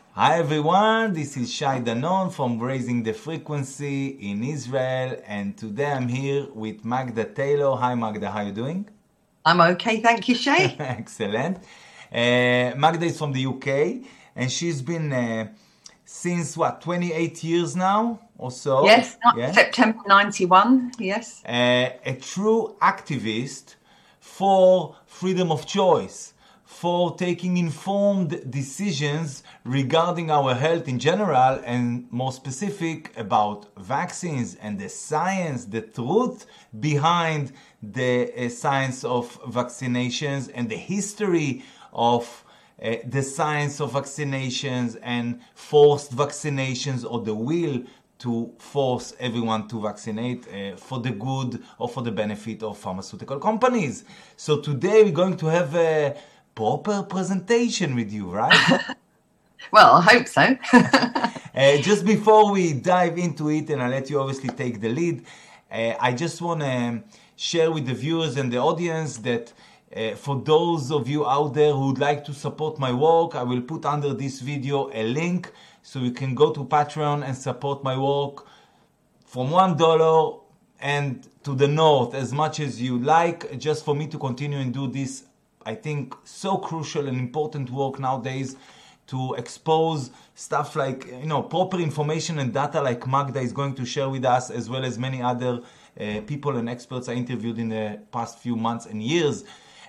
Hi everyone, this is Shai Danon from Raising the Frequency in Israel, and today I'm here with Magda Taylor. Hi Magda, how are you doing? I'm okay, thank you, Shay. Excellent. Magda is from the UK, and she's been since 28 years now or so? Yes, September 91, yes. A true activist for freedom of choice, for taking informed decisions regarding our health in general, and more specific about vaccines and the science, the truth behind the science of vaccinations and the history of the science of vaccinations and forced vaccinations, or the will to force everyone to vaccinate for the good or for the benefit of pharmaceutical companies. So today we're going to have a proper presentation with you, right? Well, I hope so. Just before we dive into it, and I'll let you obviously take the lead, I just want to share with the viewers and the audience that for those of you out there who would like to support my work, I will put under this video a link so you can go to Patreon and support my work from $1 and to the north as much as you like, just for me to continue and do this, I think, so crucial and important work nowadays, to expose stuff like, proper information and data like Magda is going to share with us, as well as many other people and experts I interviewed in the past few months and years.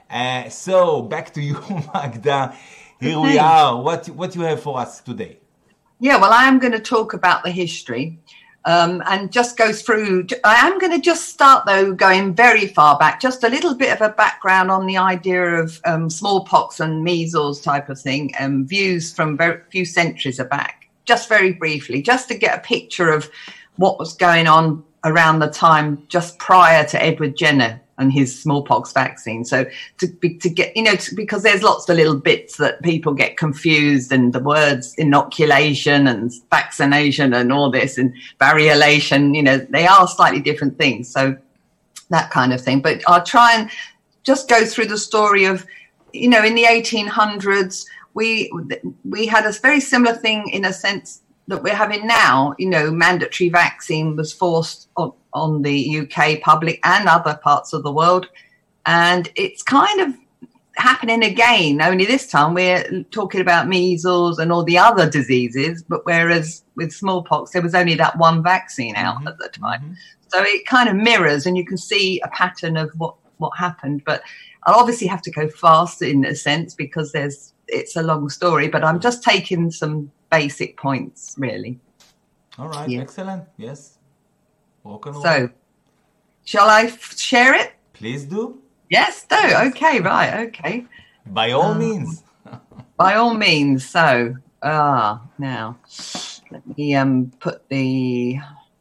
So back to you, Magda. Here we are. What you have for us today? Yeah, well, I am going to talk about the history and just go through. I am going to just start, though, going very far back, just a little bit of a background on the idea of smallpox and measles type of thing, and views from very few centuries back, just very briefly, just to get a picture of what was going on around the time just prior to Edward Jenner and his smallpox vaccine. So to get, because there's lots of little bits that people get confused, and the words inoculation and vaccination and all this and variolation, they are slightly different things. So that kind of thing. But I'll try and just go through the story of, in the 1800s, we had a very similar thing in a sense that we're having now. Mandatory vaccine was forced on the UK public and other parts of the world, and it's kind of happening again, only this time we're talking about measles and all the other diseases, but whereas with smallpox there was only that one vaccine out at the time. So it kind of mirrors, and you can see a pattern of what happened. But I'll obviously have to go fast in a sense because it's a long story, but I'm just taking some basic points, really. All right, yeah. Excellent. Yes. So, shall I share it? Please do. Yes, do. Okay, right, okay. By all means. By all means. So, now, let me put the...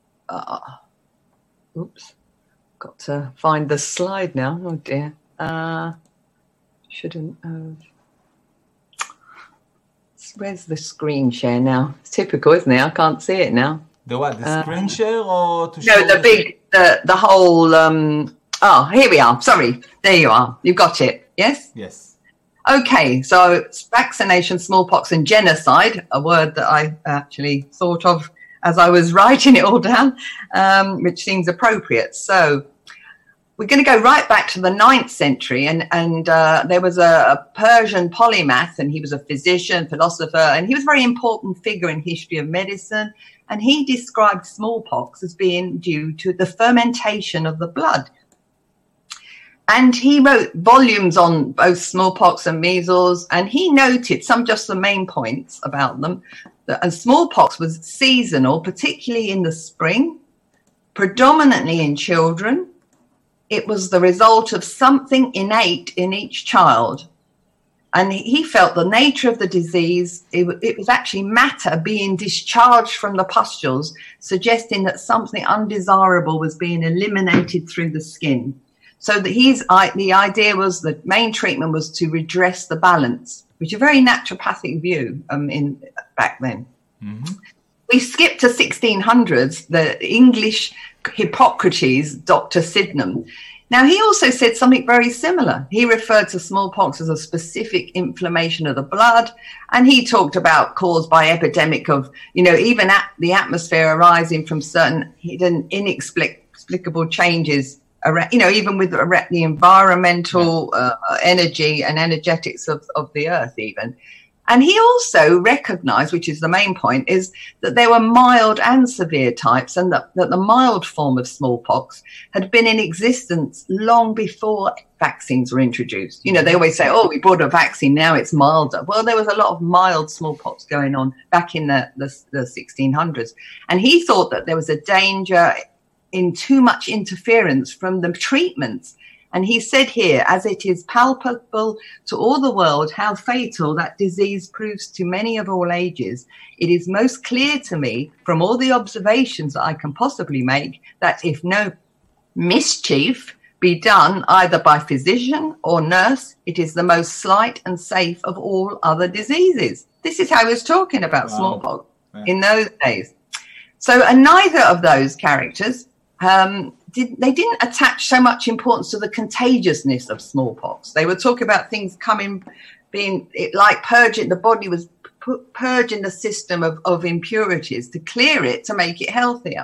oops. Got to find the slide now. Oh, dear. Shouldn't have... Where's the screen share now? It's typical, isn't it? I can't see it now. The what? The screen share or to show? No, the whole. Here we are. Sorry, there you are. You've got it. Yes. Yes. Okay, so it's vaccination, smallpox, and genocide. A word that I actually thought of as I was writing it all down, which seems appropriate. So we're going to go right back to the 9th century, and there was a Persian polymath, and he was a physician, philosopher, and he was a very important figure in history of medicine. And he described smallpox as being due to the fermentation of the blood. And he wrote volumes on both smallpox and measles, and he noted just the main points about them. That smallpox was seasonal, particularly in the spring, predominantly in children. It was the result of something innate in each child. And he felt the nature of the disease, it was actually matter being discharged from the pustules, suggesting that something undesirable was being eliminated through the skin. So the idea was the main treatment was to redress the balance, which is a very naturopathic view back then. Mm-hmm. We skip to 1600s, the English Hippocrates, Dr. Sydenham. Now, he also said something very similar. He referred to smallpox as a specific inflammation of the blood, and he talked about caused by epidemic of, even at the atmosphere arising from certain hidden inexplicable changes, even with the environmental energy and energetics of the earth even. And he also recognized, which is the main point, is that there were mild and severe types, and that the mild form of smallpox had been in existence long before vaccines were introduced. They always say, oh, we brought a vaccine, now it's milder. Well, there was a lot of mild smallpox going on back in the 1600s. And he thought that there was a danger in too much interference from the treatments. And he said here, as it is palpable to all the world how fatal that disease proves to many of all ages, it is most clear to me from all the observations that I can possibly make that if no mischief be done either by physician or nurse, it is the most slight and safe of all other diseases. This is how he was talking about smallpox in those days. So, and neither of those characters they didn't attach so much importance to the contagiousness of smallpox. They were talking about things being like purging, the body was purging the system of impurities to clear it, to make it healthier.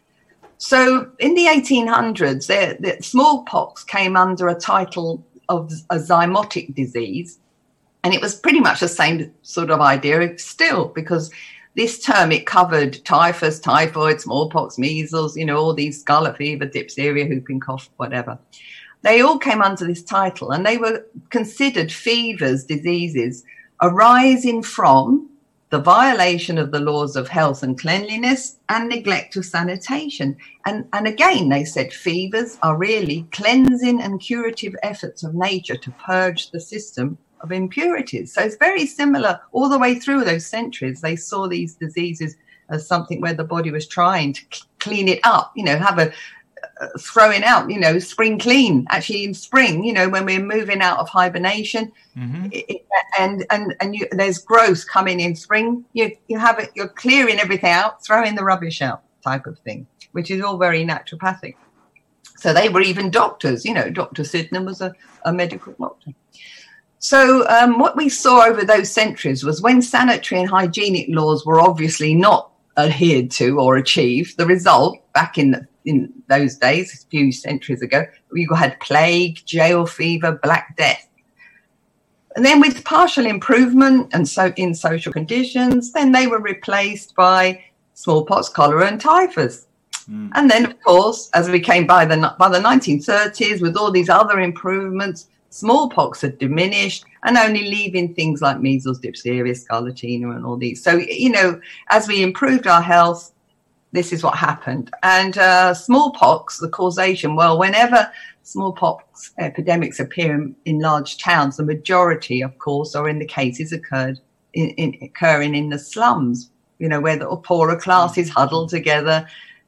So in the 1800s, the smallpox came under a title of a zymotic disease. And it was pretty much the same sort of idea still, because this term, it covered typhus, typhoid, smallpox, measles, all these scarlet fever, diphtheria, whooping cough, whatever. They all came under this title, and they were considered fevers, diseases arising from the violation of the laws of health and cleanliness and neglect of sanitation. And again, they said fevers are really cleansing and curative efforts of nature to purge the system of impurities. So it's very similar all the way through those centuries. They saw these diseases as something where the body was trying to clean it up, have a throwing out, spring clean. Actually, in spring, when we're moving out of hibernation, there's growth coming in spring, you're clearing everything out, throwing the rubbish out, type of thing, which is all very naturopathic. So they were even doctors. Dr. Sydenham was a medical doctor. So what we saw over those centuries was when sanitary and hygienic laws were obviously not adhered to or achieved, the result back in those days, a few centuries ago, we had plague, jail fever, Black Death. And then with partial improvement and so in social conditions, then they were replaced by smallpox, cholera and typhus. And then, of course, as we came by the 1930s, with all these other improvements, smallpox had diminished and only leaving things like measles, diphtheria, scarlatina and all these. So, as we improved our health, this is what happened. And smallpox, the causation, well, whenever smallpox epidemics appear in large towns, the majority, of course, or in the cases occurring in the slums, where the poorer classes huddle together.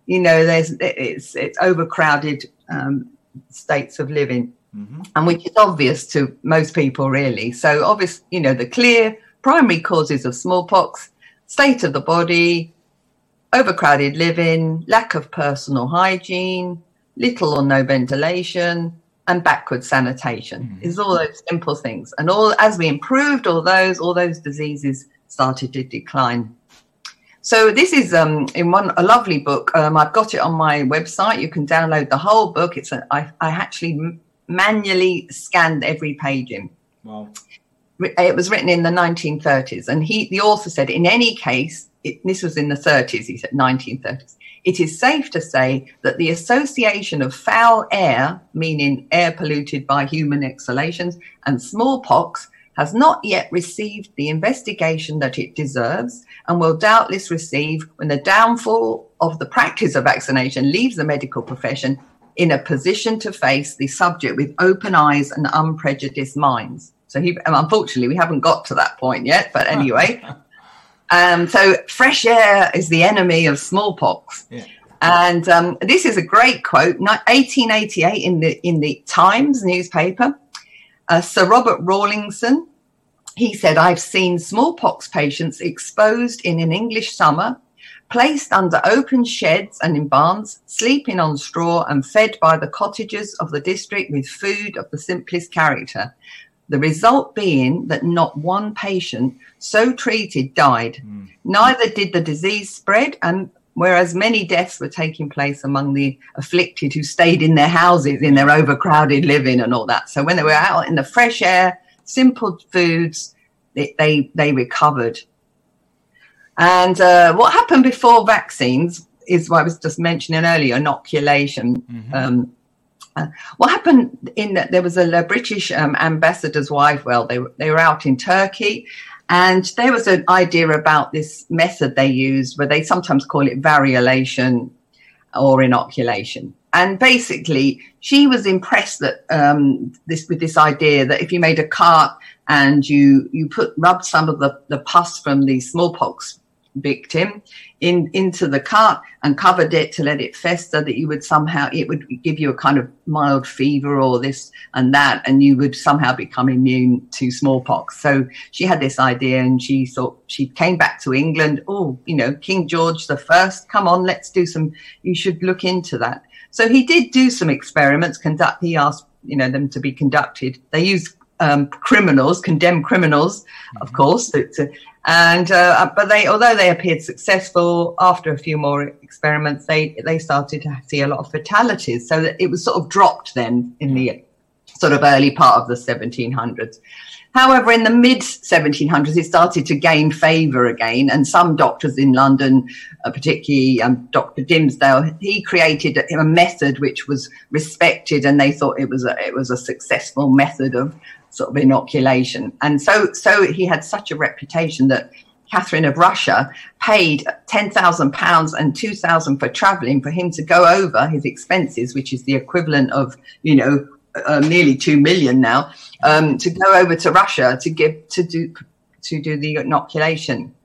It's overcrowded states of living. And which is obvious to most people, really. So obvious, the clear primary causes of smallpox: state of the body, overcrowded living, lack of personal hygiene, little or no ventilation, and backward sanitation. Is all those simple things. And as we improved all those diseases started to decline. So this is in a lovely book. I've got it on my website. You can download the whole book. I actually manually scanned every page in. Wow. It was written in the 1930s, and the author said, in any case, this was in the 30s, he said, 1930s, it is safe to say that the association of foul air, meaning air polluted by human exhalations, and smallpox has not yet received the investigation that it deserves, and will doubtless receive when the downfall of the practice of vaccination leaves the medical profession in a position to face the subject with open eyes and unprejudiced minds. So unfortunately, we haven't got to that point yet, but anyway. So fresh air is the enemy of smallpox. Yeah. And this is a great quote, 1888 in the Times newspaper. Sir Robert Rawlinson, he said, I've seen smallpox patients exposed in an English summer placed under open sheds and in barns, sleeping on straw and fed by the cottagers of the district with food of the simplest character. The result being that not one patient so treated died. Neither did the disease spread, and whereas many deaths were taking place among the afflicted who stayed in their houses, in their overcrowded living and all that. So when they were out in the fresh air, simple foods, they recovered. And what happened before vaccines is what I was just mentioning earlier, inoculation. What happened in that there was a British ambassador's wife. Well, they were out in Turkey, and there was an idea about this method they used where they sometimes call it variolation or inoculation. And basically, she was impressed that with this idea that if you made a cart and you rubbed some of the pus from the smallpox victim into the cart and covered it to let it fester, that you would somehow, it would give you a kind of mild fever or this and that, and you would somehow become immune to smallpox. So she had this idea, and she thought, she came back to England. Oh, King George I, come on, you should look into that. So he did do some experiments. He asked, them to be conducted. They used condemned criminals, of course, but although they appeared successful, after a few more experiments, they started to see a lot of fatalities. So that it was sort of dropped then in the sort of early part of the 1700s. However, in the mid-1700s, it started to gain favour again, and some doctors in London, particularly Dr. Dimsdale, he created a method which was respected, and they thought it was a successful method of sort of inoculation. And so he had such a reputation that Catherine of Russia paid £10,000 and £2,000 for travelling for him to go over his expenses, which is the equivalent of, nearly 2 million now, to go over to Russia to do the inoculation.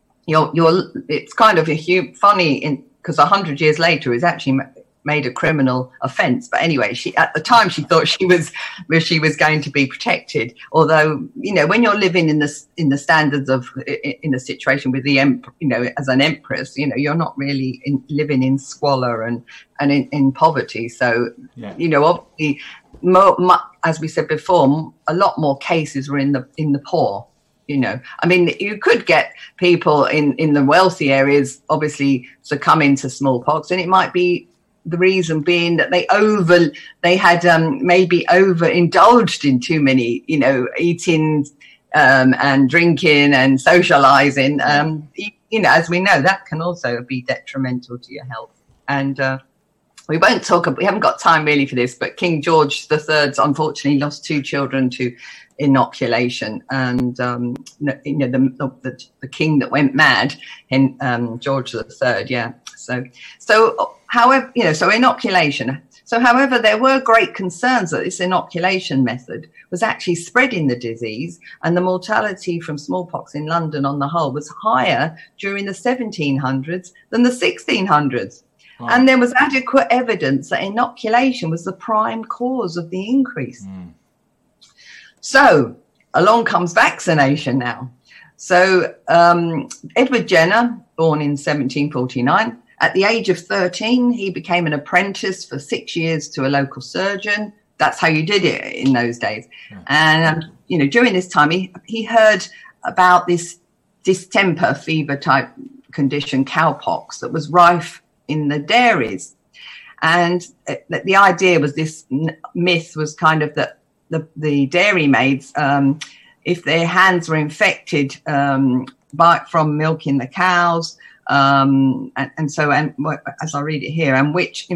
It's kind of funny because 100 years later is actually made a criminal offence. But anyway, at the time she thought she was going to be protected. Although when you're living in the standards of in a situation with the as an empress, you're not really living in squalor and in poverty. So obviously, as we said before, a lot more cases were in the poor. You could get people in the wealthy areas obviously succumbing to smallpox, and it might be the reason being that they had maybe overindulged in too many, eating and drinking and socializing. As we know, that can also be detrimental to your health. And we haven't got time really for this, but King George III unfortunately lost 2 children to inoculation, and the king that went mad, George III. Yeah. So however, so inoculation. So however, there were great concerns that this inoculation method was actually spreading the disease, and the mortality from smallpox in London on the whole was higher during the 1700s than the 1600s. Wow. And there was adequate evidence that inoculation was the prime cause of the increase. So along comes vaccination now. So Edward Jenner, born in 1749, at the age of 13, he became an apprentice for 6 years to a local surgeon. That's how you did it in those days. Yeah. And, during this time, he heard about this distemper fever type condition, cowpox, that was rife in the dairies. And the idea was, this myth was kind of that the dairy maids, if their hands were infected from milking the cows, and as I read it here, and which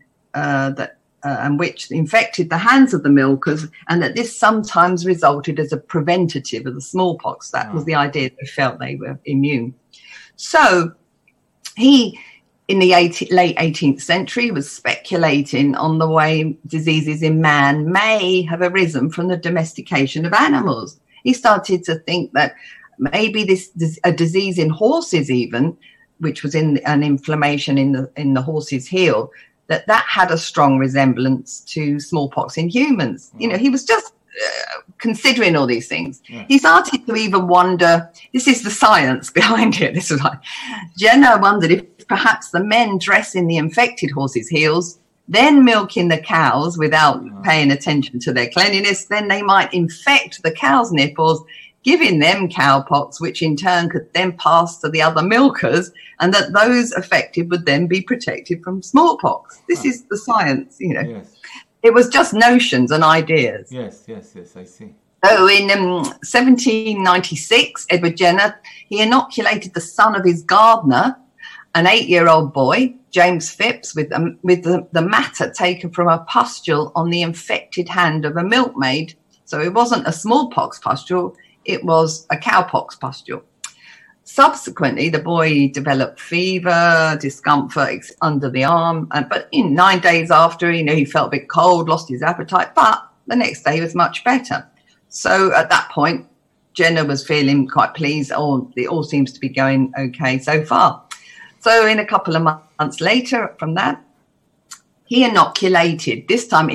infected the hands of the milkers, and that this sometimes resulted as a preventative of the smallpox. That was the idea. They felt they were immune. So he, in the late 18th century, was speculating on the way diseases in man may have arisen from the domestication of animals. He started to think that maybe a disease in horses, even, which was in an inflammation in the horse's heel, that had a strong resemblance to smallpox in humans. He was just considering all these things, he started to even wonder, this is the science behind it. This is like, Jenner wondered if perhaps the men dressing the infected horses' heels, then milking the cows without paying attention to their cleanliness, then they might infect the cows' nipples, giving them cowpox, which in turn could then pass to the other milkers, and that those affected would then be protected from smallpox. This is the science, you know. Yes. It was just notions and ideas. Yes, I see. So in 1796, Edward Jenner, he inoculated the son of his gardener, an 8-year-old boy, James Phipps, with the matter taken from a pustule on the infected hand of a milkmaid. So it wasn't a smallpox pustule, it was a cowpox pustule. Subsequently, the boy developed fever, discomfort under the arm, but in 9 days after, he felt a bit cold, lost his appetite, but the next day he was much better. So at that point, Jenner was feeling quite pleased. It all seems to be going okay so far. So in a couple of months later from that, he inoculated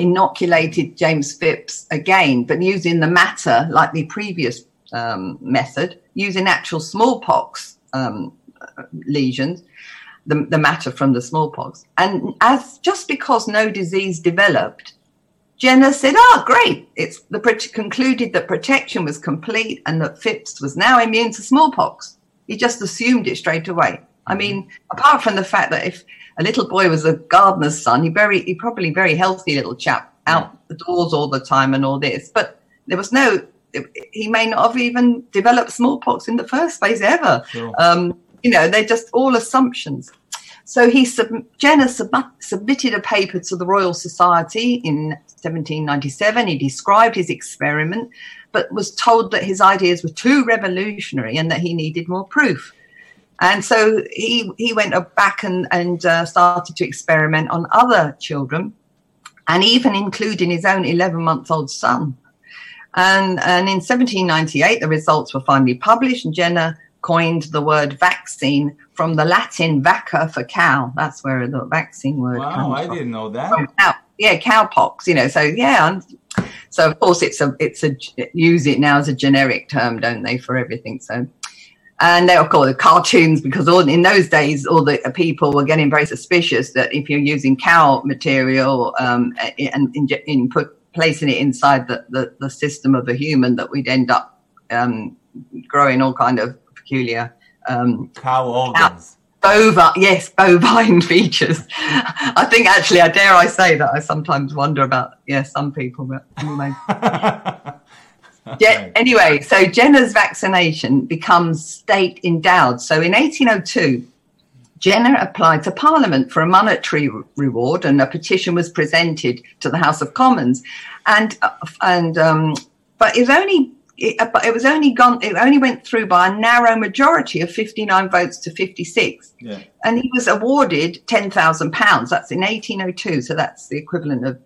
James Phipps again, but using the matter like the previous method, using actual smallpox lesions, the matter from the smallpox. And just because no disease developed, Jenner said, great. Concluded that protection was complete and that Phipps was now immune to smallpox. He just assumed it straight away. I mean, apart from the fact that if a little boy was a gardener's son, he probably very healthy little chap, out the doors all the time and all this, but there was he may not have even developed smallpox in the first place ever. Sure. They're just all assumptions. So Jenner submitted a paper to the Royal Society in 1797. He described his experiment, but was told that his ideas were too revolutionary and that he needed more proof. And so he went back and started to experiment on other children, and even including his own 11-month-old son. And in 1798, the results were finally published, and Jenner coined the word vaccine from the Latin vacca for cow. That's where the vaccine word comes from. Wow, I didn't know that. Cowpox. So of course it's use it now as a generic term, don't they, for everything? So, and they of course the cartoons, because in those days all the people were getting very suspicious that if you're using cow material and placing it inside the system of a human, that we'd end up growing all kind of peculiar cow organs. Bovine features. I think actually, dare I say that I sometimes wonder about some people, but anyway. Anyway, so Jenner's vaccination becomes state endowed. So in 1802, Jenner applied to Parliament for a monetary reward, and a petition was presented to the House of Commons, but it only went through by a narrow majority of 59 votes to 56. Yeah. And he was awarded £10,000. That's in 1802, so that's the equivalent of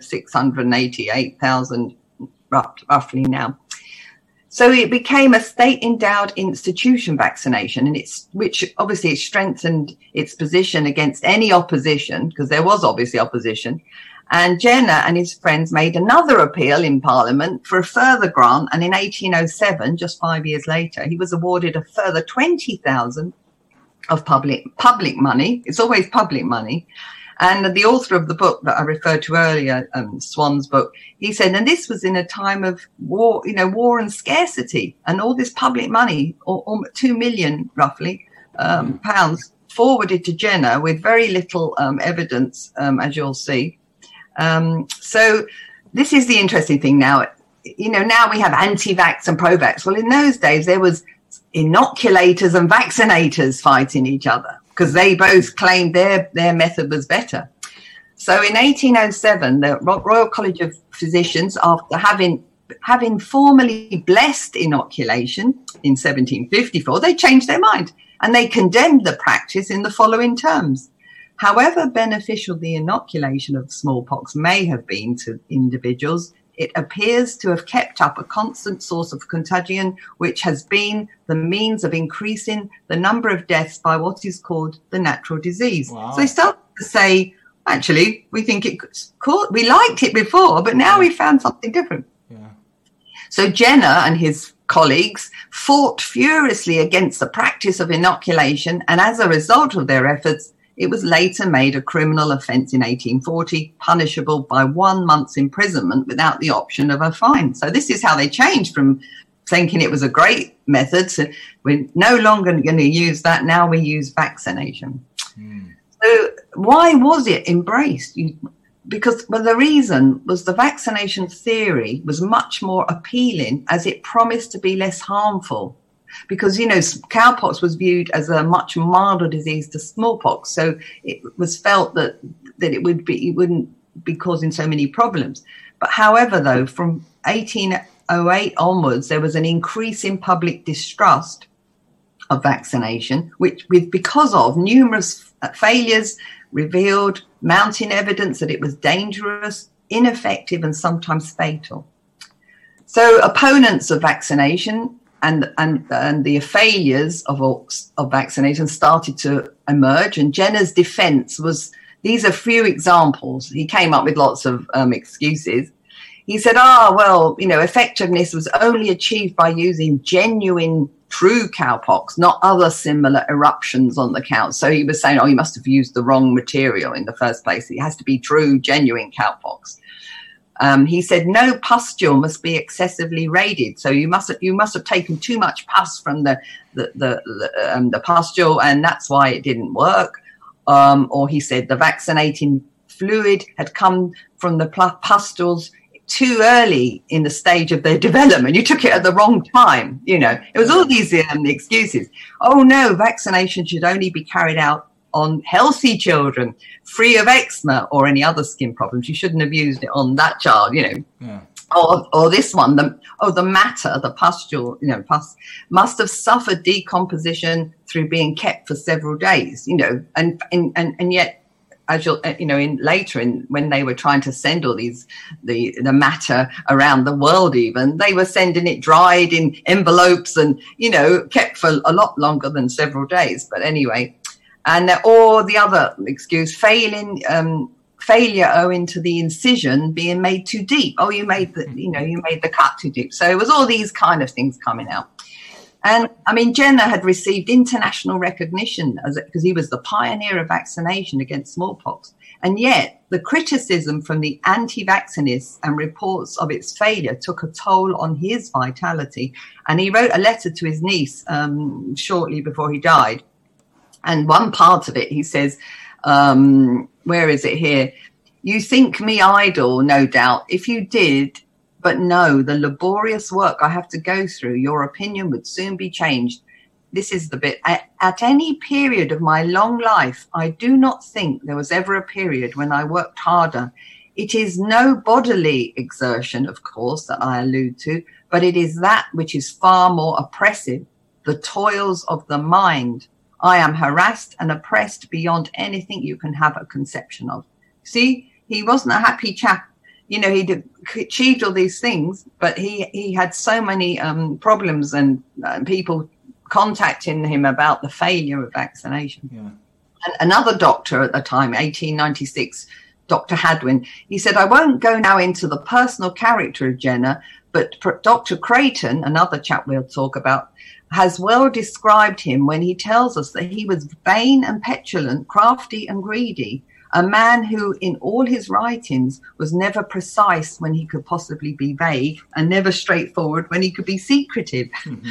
688,000 roughly now. So it became a state-endowed institution, vaccination, and which obviously strengthened its position against any opposition, because there was obviously opposition. And Jenner and his friends made another appeal in Parliament for a further grant, and in 1807, just 5 years later, he was awarded a further 20,000 of public money. It's always public money. And the author of the book that I referred to earlier, Swan's book, he said, and this was in a time of war, war and scarcity, and all this public money, or 2 million roughly pounds, forwarded to Jenner with very little evidence, as you'll see. So this is the interesting thing now. Now we have anti-vax and pro-vax. Well, in those days, there was inoculators and vaccinators fighting each other, because they both claimed their method was better. So in 1807, the Royal College of Physicians, after having formally blessed inoculation in 1754, they changed their mind and they condemned the practice in the following terms. However beneficial the inoculation of smallpox may have been to individuals, it appears to have kept up a constant source of contagion, which has been the means of increasing the number of deaths by what is called the natural disease. Wow. So they start to say, actually, we think we liked it before, but now we found something different. Yeah. So Jenner and his colleagues fought furiously against the practice of inoculation, and as a result of their efforts, it was later made a criminal offence in 1840, punishable by 1 month's imprisonment without the option of a fine. So this is how they changed from thinking it was a great method to we're no longer going to use that. Now we use vaccination. So why was it embraced? Because the reason was the vaccination theory was much more appealing as it promised to be less harmful. Because, cowpox was viewed as a much milder disease to smallpox. So it was felt that it wouldn't be causing so many problems. But however, though, from 1808 onwards, there was an increase in public distrust of vaccination, because of numerous failures revealed mounting evidence that it was dangerous, ineffective, and sometimes fatal. So opponents of vaccination and the failures of vaccination started to emerge. And Jenner's defense was, these are few examples. He came up with lots of excuses. He said, effectiveness was only achieved by using genuine, true cowpox, not other similar eruptions on the cow. So he was saying, you must have used the wrong material in the first place. It has to be true, genuine cowpox. He said no pustule must be excessively raided. So you must have taken too much pus from the pustule, and that's why it didn't work. Or he said the vaccinating fluid had come from the pustules too early in the stage of their development. You took it at the wrong time. It was all these excuses. Oh no, vaccination should only be carried out on healthy children, free of eczema or any other skin problems. You shouldn't have used it on that child, Yeah. Or this one, the matter, the pustule, pus must have suffered decomposition through being kept for several days, and yet, as you'll, when they were trying to send all the matter around the world, even they were sending it dried in envelopes and kept for a lot longer than several days. But anyway. And or the other excuse, failure owing to the incision being made too deep. Oh, you made the cut too deep. So it was all these kind of things coming out. And Jenner had received international recognition because he was the pioneer of vaccination against smallpox. And yet the criticism from the anti-vaccinists and reports of its failure took a toll on his vitality. And he wrote a letter to his niece shortly before he died. And one part of it, he says, where is it here? You think me idle, no doubt. If you did, but no, the laborious work I have to go through, your opinion would soon be changed. This is the bit. At any period of my long life, I do not think there was ever a period when I worked harder. It is no bodily exertion, of course, that I allude to, but it is that which is far more oppressive, the toils of the mind. I am harassed and oppressed beyond anything you can have a conception of. See, he wasn't a happy chap. He'd achieved all these things, but he had so many problems and people contacting him about the failure of vaccination. Yeah. And another doctor at the time, 1896, Dr. Hadwin, he said, I won't go now into the personal character of Jenner, but Dr. Creighton, another chap we'll talk about, has well described him when he tells us that he was vain and petulant, crafty and greedy, a man who in all his writings was never precise when he could possibly be vague and never straightforward when he could be secretive. Mm-hmm.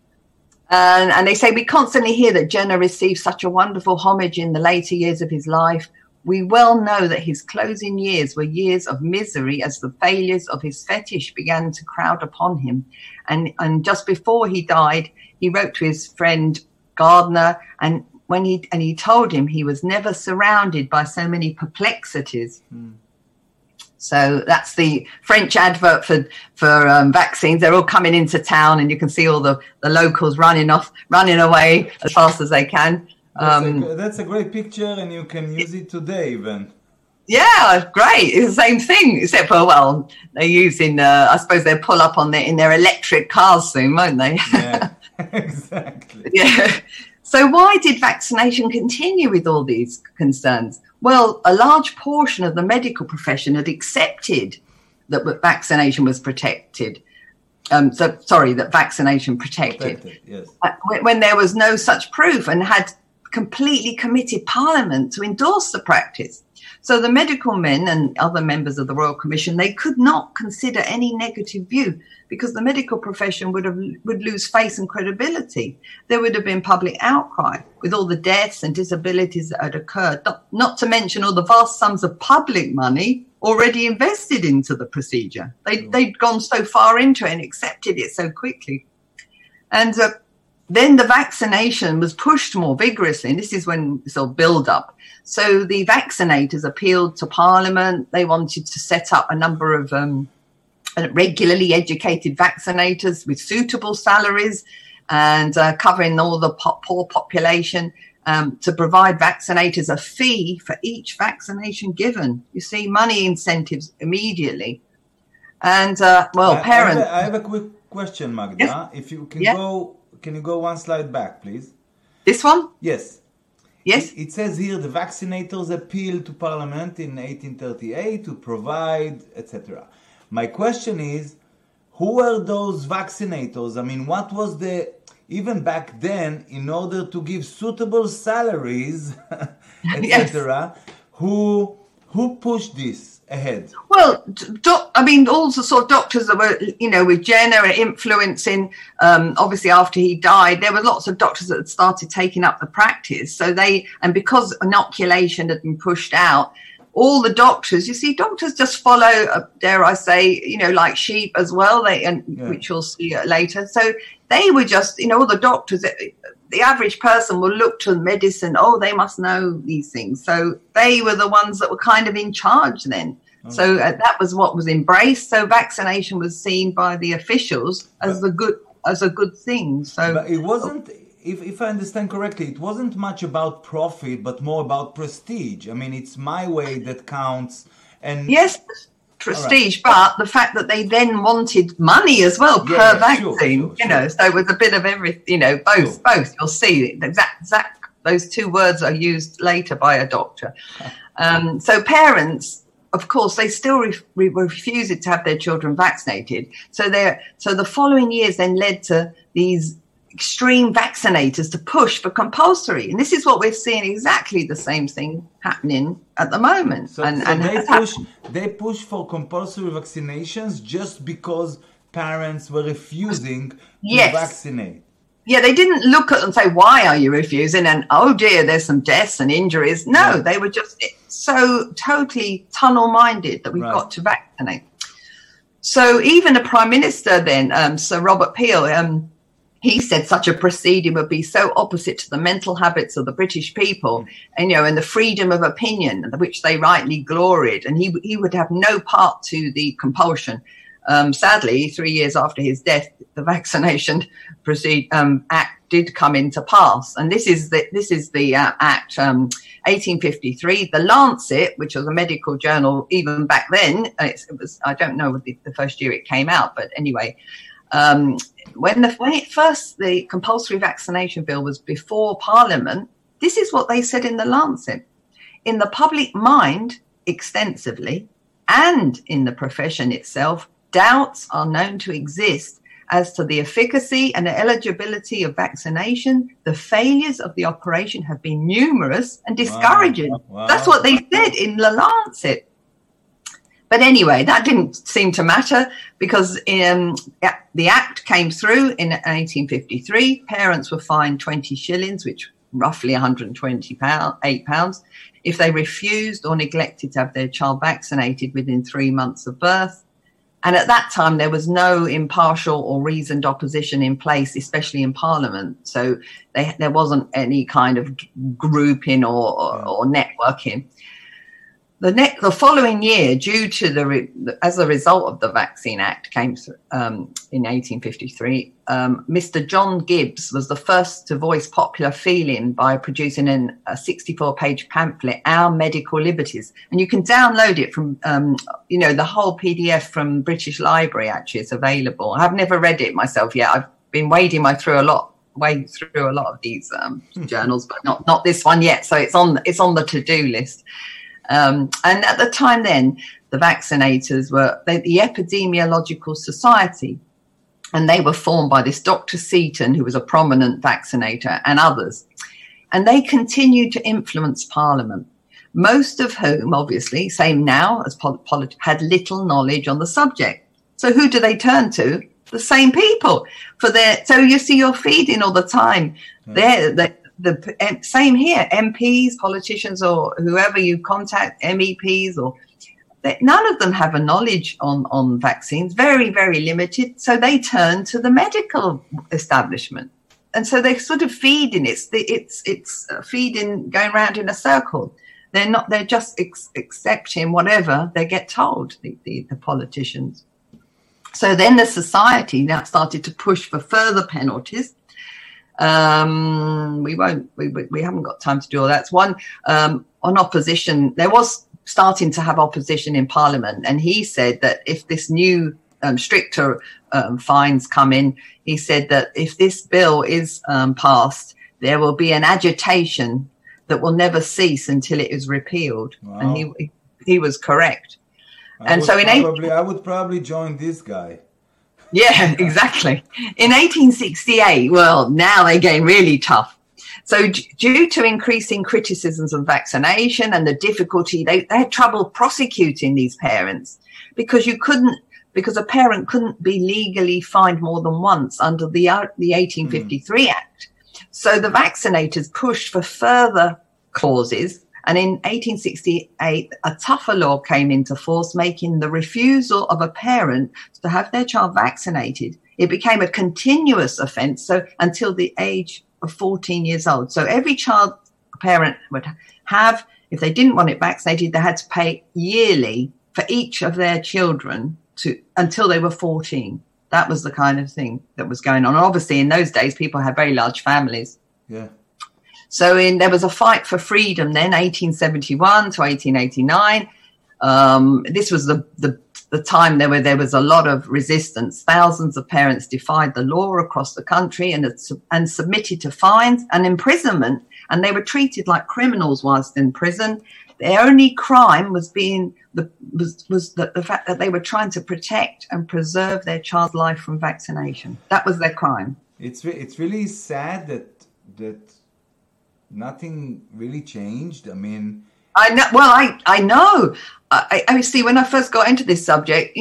And they say we constantly hear that Jenner received such a wonderful homage in the later years of his life. We well know that his closing years were years of misery as the failures of his fetish began to crowd upon him. And just before he died, he wrote to his friend Gardner, and he told him he was never surrounded by so many perplexities. Mm. So that's the French advert for vaccines. They're all coming into town, and you can see all the locals running away as fast as they can. That's a great picture, and you can use it today even. Yeah, great. It's the same thing, except for, they're using, I suppose they'll pull up in their electric cars soon, won't they? Yeah, exactly. Yeah. So why did vaccination continue with all these concerns? Well, a large portion of the medical profession had accepted that vaccination was protected. that vaccination protected. Yes. When there was no such proof, and had completely committed Parliament to endorse the practice. So the medical men and other members of the Royal Commission, they could not consider any negative view, because the medical profession would lose face and credibility. There would have been public outcry with all the deaths and disabilities that had occurred, not to mention all the vast sums of public money already invested into the procedure. They'd gone so far into it and accepted it so quickly. And then the vaccination was pushed more vigorously, and this is when this will build up. So the vaccinators appealed to Parliament. They wanted to set up a number of regularly educated vaccinators with suitable salaries and covering all the poor population, to provide vaccinators a fee for each vaccination given. You see, money incentives immediately. And, parents... I have a quick question, Magda. Yes? If you can can you go one slide back, please? This one? Yes. Yes. It says here the vaccinators appealed to Parliament in 1838 to provide, etc. My question is, who were those vaccinators? I mean, what was even back then, in order to give suitable salaries, etc., who pushed this ahead? Well, all the sort of doctors that were, with Jenner influencing, obviously after he died, there were lots of doctors that had started taking up the practice. So because inoculation had been pushed out, all the doctors, doctors just follow, dare I say, like sheep as well, which you'll see later. So they were just, all the doctors, the average person will look to medicine, they must know these things. So they were the ones that were kind of in charge then. Okay. So that was what was embraced. So vaccination was seen by the officials as a good thing. So but it wasn't, if I understand correctly, it wasn't much about profit, but more about prestige. I mean, it's my way that counts. And yes, prestige, right. But the fact that they then wanted money as well per vaccine, sure. So it was a bit of everything, both. You'll see those two words are used later by a doctor. So parents, of course, they still refused to have their children vaccinated. So the following years then led to these extreme vaccinators to push for compulsory. And this is what we're seeing, exactly the same thing happening at the moment. So they push for compulsory vaccinations just because parents were refusing to vaccinate. Yeah, they didn't look at them and say, why are you refusing? And, oh, dear, there's some deaths and injuries. No, They were just so totally tunnel-minded that we've got to vaccinate. So even the Prime Minister then, Sir Robert Peel, he said such a proceeding would be so opposite to the mental habits of the British people, and and the freedom of opinion, which they rightly gloried, and he would have no part to the compulsion. Sadly, 3 years after his death, the Vaccination Act did come into pass, and this is the Act 1853. The Lancet, which was a medical journal even back then, it was, I don't know the first year it came out, but anyway. When the compulsory vaccination bill was before Parliament, this is what they said in the Lancet. In the public mind, extensively, and in the profession itself, doubts are known to exist as to the efficacy and the eligibility of vaccination. The failures of the operation have been numerous and discouraging. Wow. That's what they said in the Lancet. But anyway, that didn't seem to matter, because the Act came through in 1853. Parents were fined 20 shillings, which roughly £128, if they refused or neglected to have their child vaccinated within 3 months of birth. And at that time, there was no impartial or reasoned opposition in place, especially in Parliament. So there wasn't any kind of grouping or networking. The following year, as a result of the Vaccine Act came in 1853, Mr. John Gibbs was the first to voice popular feeling by producing a 64-page pamphlet, Our Medical Liberties. And you can download it from, the whole PDF from British Library, actually. It's available. I've never read it myself yet. I've been wading through a lot of these journals, but not this one yet. So it's on the to-do list. And at the time then, the vaccinators were the Epidemiological Society. And they were formed by this Dr. Seaton, who was a prominent vaccinator, and others. And they continued to influence Parliament, most of whom, obviously, same now as had little knowledge on the subject. So who do they turn to? The same people for their. So you see, you're feeding all the time. The same here. MPs, politicians, or whoever you contact, MEPs, or none of them have a knowledge on vaccines. Very, very limited. So they turn to the medical establishment, and so they're sort of feeding. It's feeding, going around in a circle. They're not. They're just accepting whatever they get told. The politicians. So then the society now started to push for further penalties. We haven't got time to do all that. It's one on opposition. There was starting to have opposition in Parliament, and he said that if this new stricter fines come in, he said that if this bill is passed, there will be an agitation that will never cease until it is repealed. Wow. And he was correct. I would probably join this guy. Yeah, exactly. In 1868, well, now they're getting really tough. So due to increasing criticisms of vaccination and the difficulty, they had trouble prosecuting these parents because a parent couldn't be legally fined more than once under the 1853 Act. So the vaccinators pushed for further clauses. And in 1868, a tougher law came into force, making the refusal of a parent to have their child vaccinated. It became a continuous offence, so until the age of 14 years old. So every parent would have, if they didn't want it vaccinated, they had to pay yearly for each of their children until they were 14. That was the kind of thing that was going on. And obviously, in those days, people had very large families. Yeah. So there was a fight for freedom then, 1871 to 1889. This was the time there was a lot of resistance. Thousands of parents defied the law across the country and submitted to fines and imprisonment, and they were treated like criminals whilst in prison. Their only crime was the fact that they were trying to protect and preserve their child's life from vaccination. That was their crime. It's really sad that nothing really changed. I mean, I know. Well, I know. I see. When I first got into this subject,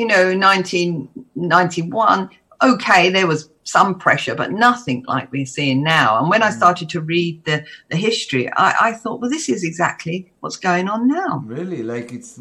1991. Okay, there was some pressure, but nothing like we're seeing now. And when I started to read the history, I thought, well, this is exactly what's going on now. Really, like it's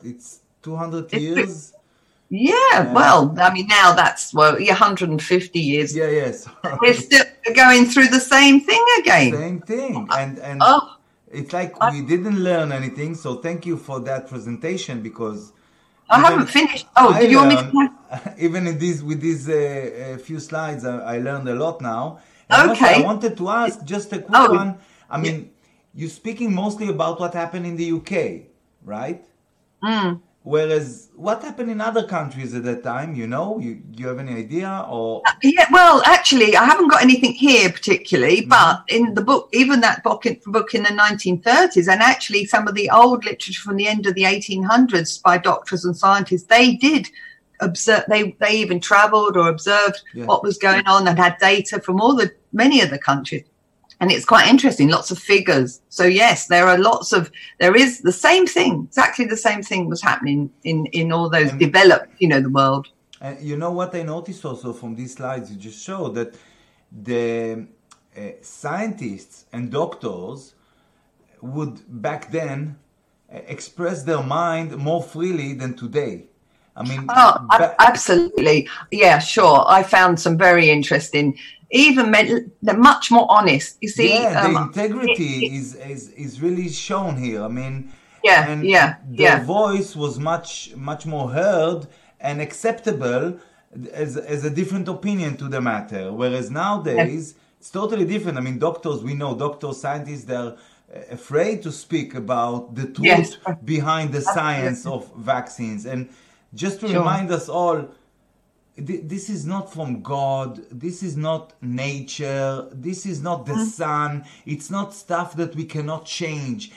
200 years. Yeah, well, I mean, now that's 150 years. Yeah, yes. We're still going through the same thing again. Same thing, and it's like we didn't learn anything. So thank you for that presentation, because I haven't finished. Oh, did you want me to? Even with these few slides, I learned a lot now. And okay. Also, I wanted to ask just a quick one. I mean, you're speaking mostly about what happened in the UK, right? Mm. Whereas, what happened in other countries at that time? You have any idea? Or yeah, well, actually, I haven't got anything here particularly, but in the book, even that book in the 1930s, and actually some of the old literature from the end of the 1800s by doctors and scientists, they did observe. They even travelled or observed what was going on and had data from many of the countries. And it's quite interesting, lots of figures. So yes, there is the same thing, exactly the same thing was happening in all those developed, the world. And you know what I noticed also from these slides you just showed, that the scientists and doctors would back then express their mind more freely than today. I mean, absolutely. Yeah, sure. I found some very interesting. They're much more honest. You see, the integrity is really shown here. I mean, their voice was much more heard and acceptable as a different opinion to the matter. Whereas nowadays it's totally different. I mean, doctors, scientists, they're afraid to speak about the truth behind the science of vaccines. And just to remind us all, this is not from God. This is not nature. This is not the sun. It's not stuff that we cannot change.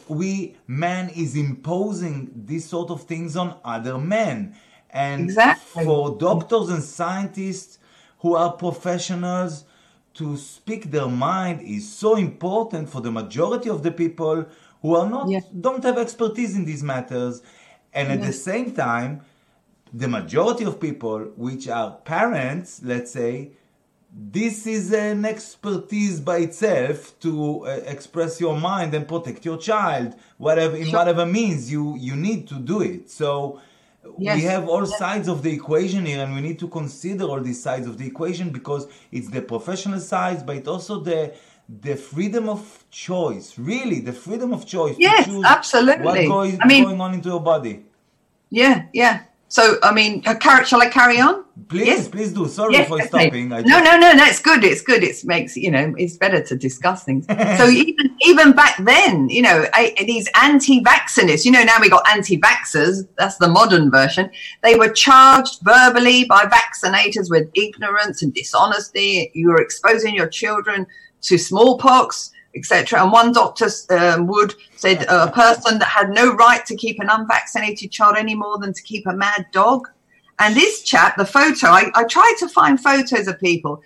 Man is imposing these sort of things on other men. And for doctors and scientists who are professionals to speak their mind is so important for the majority of the people who are not don't have expertise in these matters. And at the same time, the majority of people, which are parents, let's say, this is an expertise by itself to express your mind and protect your child, whatever means you need to do it. So we have all sides of the equation here, and we need to consider all these sides of the equation, because it's the professional sides, but it's also the freedom of choice, really, the freedom of choice to choose absolutely. What going on into your body. Yeah. So, I mean, shall I carry on? Please do. Sorry for stopping. No, it's good. It's good. It makes, it's better to discuss things. So even back then, these anti-vaxxers, now we got anti-vaxxers, that's the modern version. They were charged verbally by vaccinators with ignorance and dishonesty. You were exposing your children to smallpox, etc. And one doctor said a person that had no right to keep an unvaccinated child any more than to keep a mad dog. And this chap, the photo, I tried to find photos of people.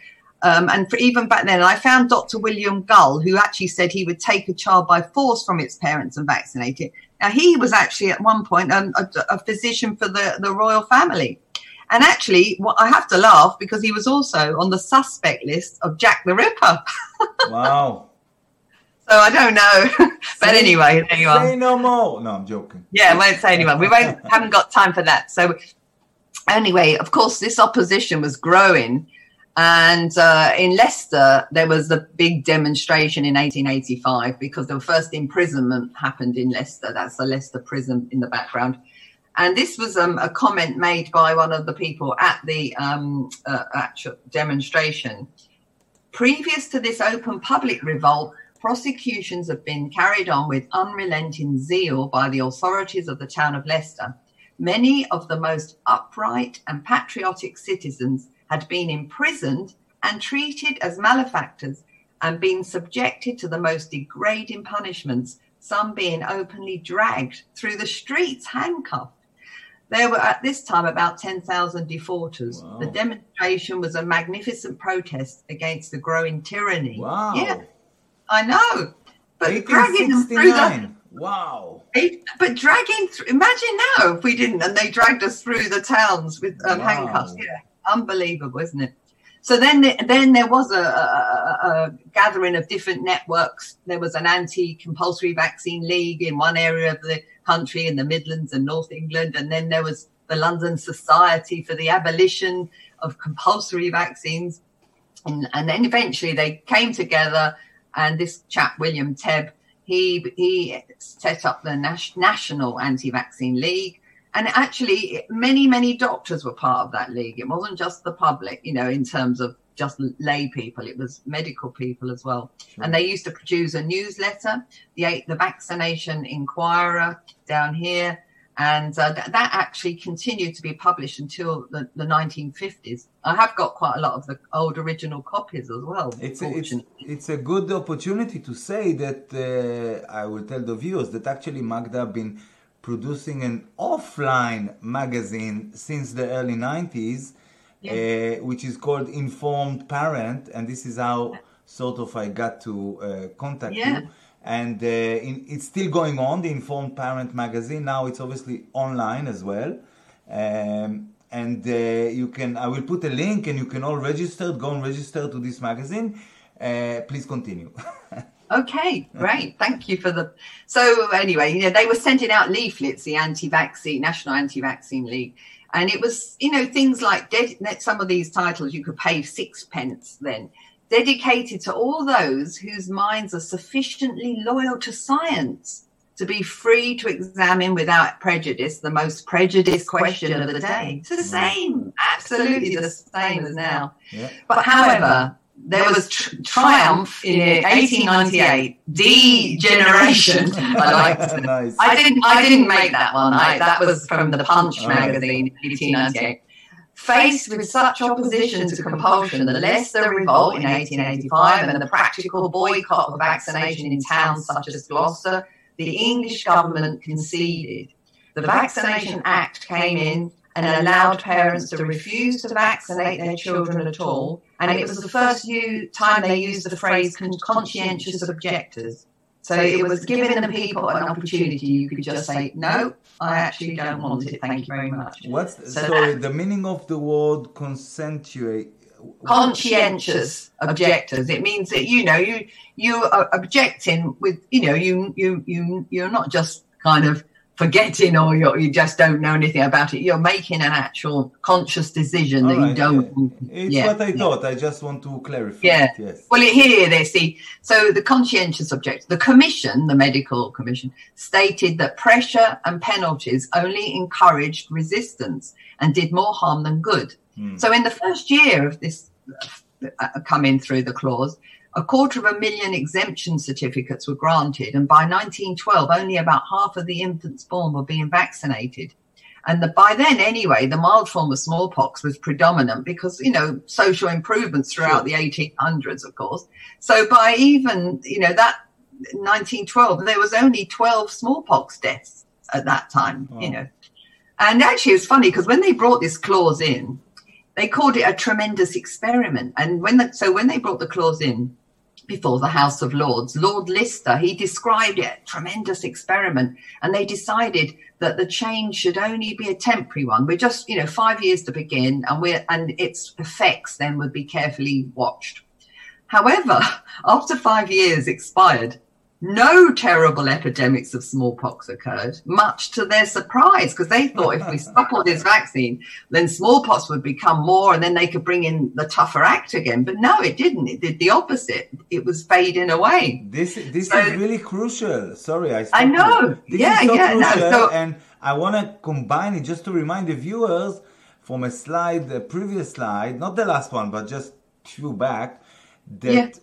Even back then, I found Dr. William Gull, who actually said he would take a child by force from its parents and vaccinate it. Now, he was actually at one point a physician for the royal family. And actually, I have to laugh because he was also on the suspect list of Jack the Ripper. Wow. So I don't know. But anyway, there you are. Say no more. No, I'm joking. Yeah, I won't say anyone. Haven't got time for that. So anyway, of course, this opposition was growing. And in Leicester, there was a big demonstration in 1885 because the first imprisonment happened in Leicester. That's the Leicester prison in the background. And this was a comment made by one of the people at the actual demonstration. Previous to this open public revolt, prosecutions have been carried on with unrelenting zeal by the authorities of the town of Leicester. Many of the most upright and patriotic citizens had been imprisoned and treated as malefactors and been subjected to the most degrading punishments, some being openly dragged through the streets handcuffed. There were at this time about 10,000 defaulters. Wow. The demonstration was a magnificent protest against the growing tyranny. Wow. Yeah, I know. But dragging them through but dragging through, imagine now if we didn't, and they dragged us through the towns with handcuffs. Yeah, unbelievable, isn't it? So then there was a gathering of different networks. There was an anti-compulsory vaccine league in one area of the country, in the Midlands and North England. And then there was the London Society for the Abolition of Compulsory Vaccines. And then eventually they came together, and this chap, William Tebb, he set up the National Anti-Vaccine League. And actually, many, many doctors were part of that league. It wasn't just the public, in terms of just lay people. It was medical people as well. Sure. And they used to produce a newsletter, the Vaccination Inquirer down here. And that actually continued to be published until the 1950s. I have got quite a lot of the old original copies as well. It's a good opportunity to say that I will tell the viewers that actually Magda have been producing an offline magazine since the early 90s, which is called Informed Parent, and this is how sort of I got to contact you. And it's still going on, the Informed Parent magazine. Now it's obviously online as well. And I will put a link, and you can all go and register to this magazine. Please continue. Okay, great. Thank you for So anyway, they were sending out leaflets, the National Anti-Vaccine League. And it was, things like some of these titles, you could pay 6p then, dedicated to all those whose minds are sufficiently loyal to science to be free to examine without prejudice the most prejudiced question of the day. It's the same, absolutely the same as now. Yeah. But however, there was triumph in 1898. Degeneration. Nice. I didn't make that one. That was from the Punch magazine, 1898. Faced with such opposition to compulsion, the Leicester Revolt in 1885 and the practical boycott of vaccination in towns such as Gloucester, the English government conceded. The Vaccination Act came in, and allowed parents to refuse to vaccinate their children at all. And it was the first time they used the phrase conscientious objectors. So it was giving the people an opportunity. You could just say, no, I actually don't want it. Thank you very much. The meaning of the word conscientious objectors. It means that, you are objecting with, you're not just kind of forgetting or you just don't know anything about it. You're making an actual conscious decision that you don't. It's what I thought. I just want to clarify. Yeah. Yes. Well, here they see. So the conscientious objector, the commission, the medical commission, stated that pressure and penalties only encouraged resistance and did more harm than good. So in the first year of this coming through the clause, 250,000 exemption certificates were granted, and by 1912, only about half of the infants born were being vaccinated. And by then, anyway, the mild form of smallpox was predominant because, social improvements throughout the 1800s, of course. So by even, that 1912, there was only 12 smallpox deaths at that time, And actually, it's funny because when they brought this clause in, they called it a tremendous experiment. And when they brought the clause in before the House of Lords, Lord Lister, he described it a tremendous experiment. And they decided that the change should only be a temporary one. We're just, 5 years to begin, and its effects then would be carefully watched. However, after 5 years expired, no terrible epidemics of smallpox occurred, much to their surprise, because they thought if we stopped all this vaccine, then smallpox would become more, and then they could bring in the tougher act again. But no, it didn't. It did the opposite. It was fading away. This is really crucial. Sorry, I know. This is so crucial, and I want to combine it just to remind the viewers from a previous slide, not the last one, but just two back, that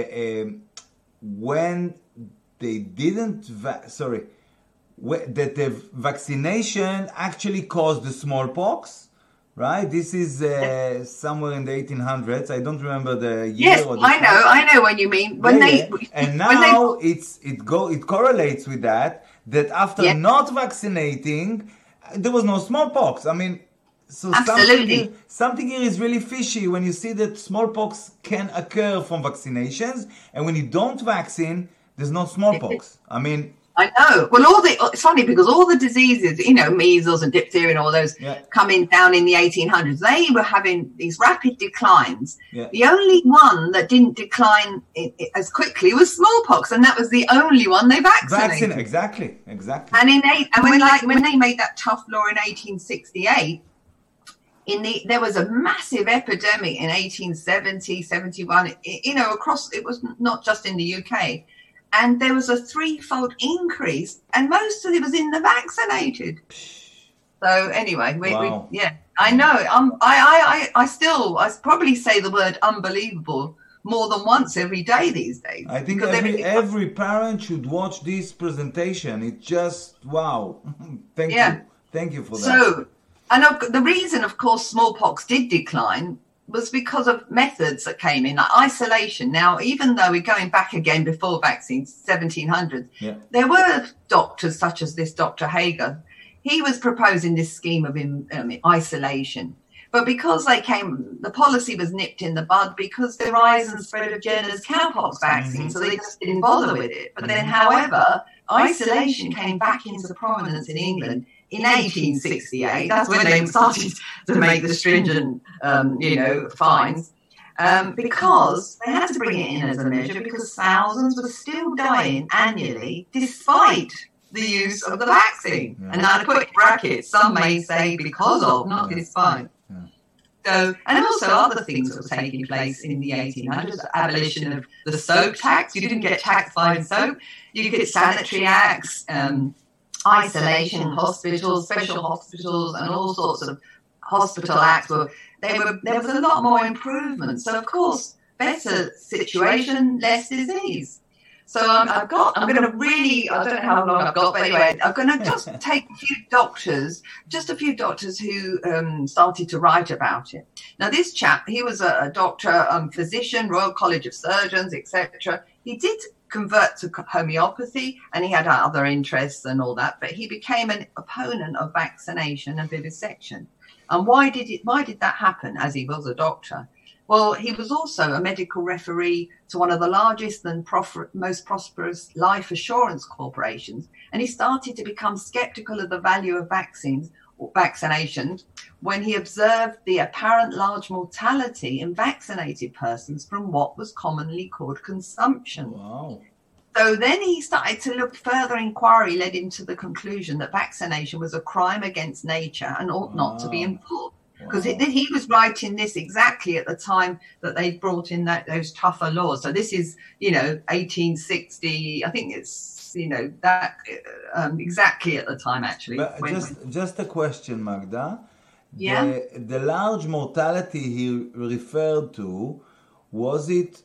when they didn't, that the vaccination actually caused the smallpox, right? This is somewhere in the 1800s. I don't remember the year. Yes, I know what you mean. And now it correlates with that after not vaccinating, there was no smallpox. I mean, so absolutely. Something here is really fishy when you see that smallpox can occur from vaccinations, and when you don't vaccine, there's no smallpox. I mean, I know. Well, it's funny because all the diseases, measles and diphtheria and all those coming down in the 1800s, they were having these rapid declines. Yeah. The only one that didn't decline as quickly was smallpox, and that was the only one they vaccinated. Exactly. And when they made that tough law in 1868. There was a massive epidemic in 1870, 71, across, it was not just in the UK. And there was a threefold increase, and most of it was in the vaccinated. So anyway, I know. I probably say the word unbelievable more than once every day these days. I think every parent should watch this presentation. It's just, wow. Thank you for that. So, and the reason, of course, smallpox did decline was because of methods that came in, like isolation. Now, even though we're going back again before vaccines, 1700s, there were doctors such as this Dr. Hager. He was proposing this scheme of isolation. But because the policy was nipped in the bud because the rise and spread of Jenner's cowpox vaccine, so they just didn't bother with it. But then, however, isolation came back into prominence in England in 1868. That's when they started to make the stringent, fines, because they had to bring it in as a measure because thousands were still dying annually despite the use of the vaccine. Yeah. And I put in brackets, some may say because of, not despite. Yeah. So, and also other things that were taking place in the 1800s, the abolition of the soap tax. You didn't get taxed buying soap. You get sanitary acts, isolation hospitals, special hospitals, and all sorts of hospital acts. There was a lot more improvement. So, of course, better situation, less disease. So I'm going to really, I don't know how long I've got, but anyway, I'm going to just take a few doctors who started to write about it. Now, this chap, he was a doctor, physician, Royal College of Surgeons, etc. He did convert to homeopathy, and he had other interests and all that, but he became an opponent of vaccination and vivisection. And why did that happen, as he was a doctor? Well, he was also a medical referee to one of the largest and most prosperous life assurance corporations. And he started to become skeptical of the value of vaccinations when he observed the apparent large mortality in vaccinated persons from what was commonly called consumption. Wow. So then he started to look further. Inquiry led him to the conclusion that vaccination was a crime against nature and ought not to be enforced. Because he was writing this exactly at the time that they brought in those tougher laws. So this is, 1860. I think it's, that exactly at the time, actually. But just a question, Magda. Yeah. The large mortality he referred to, was it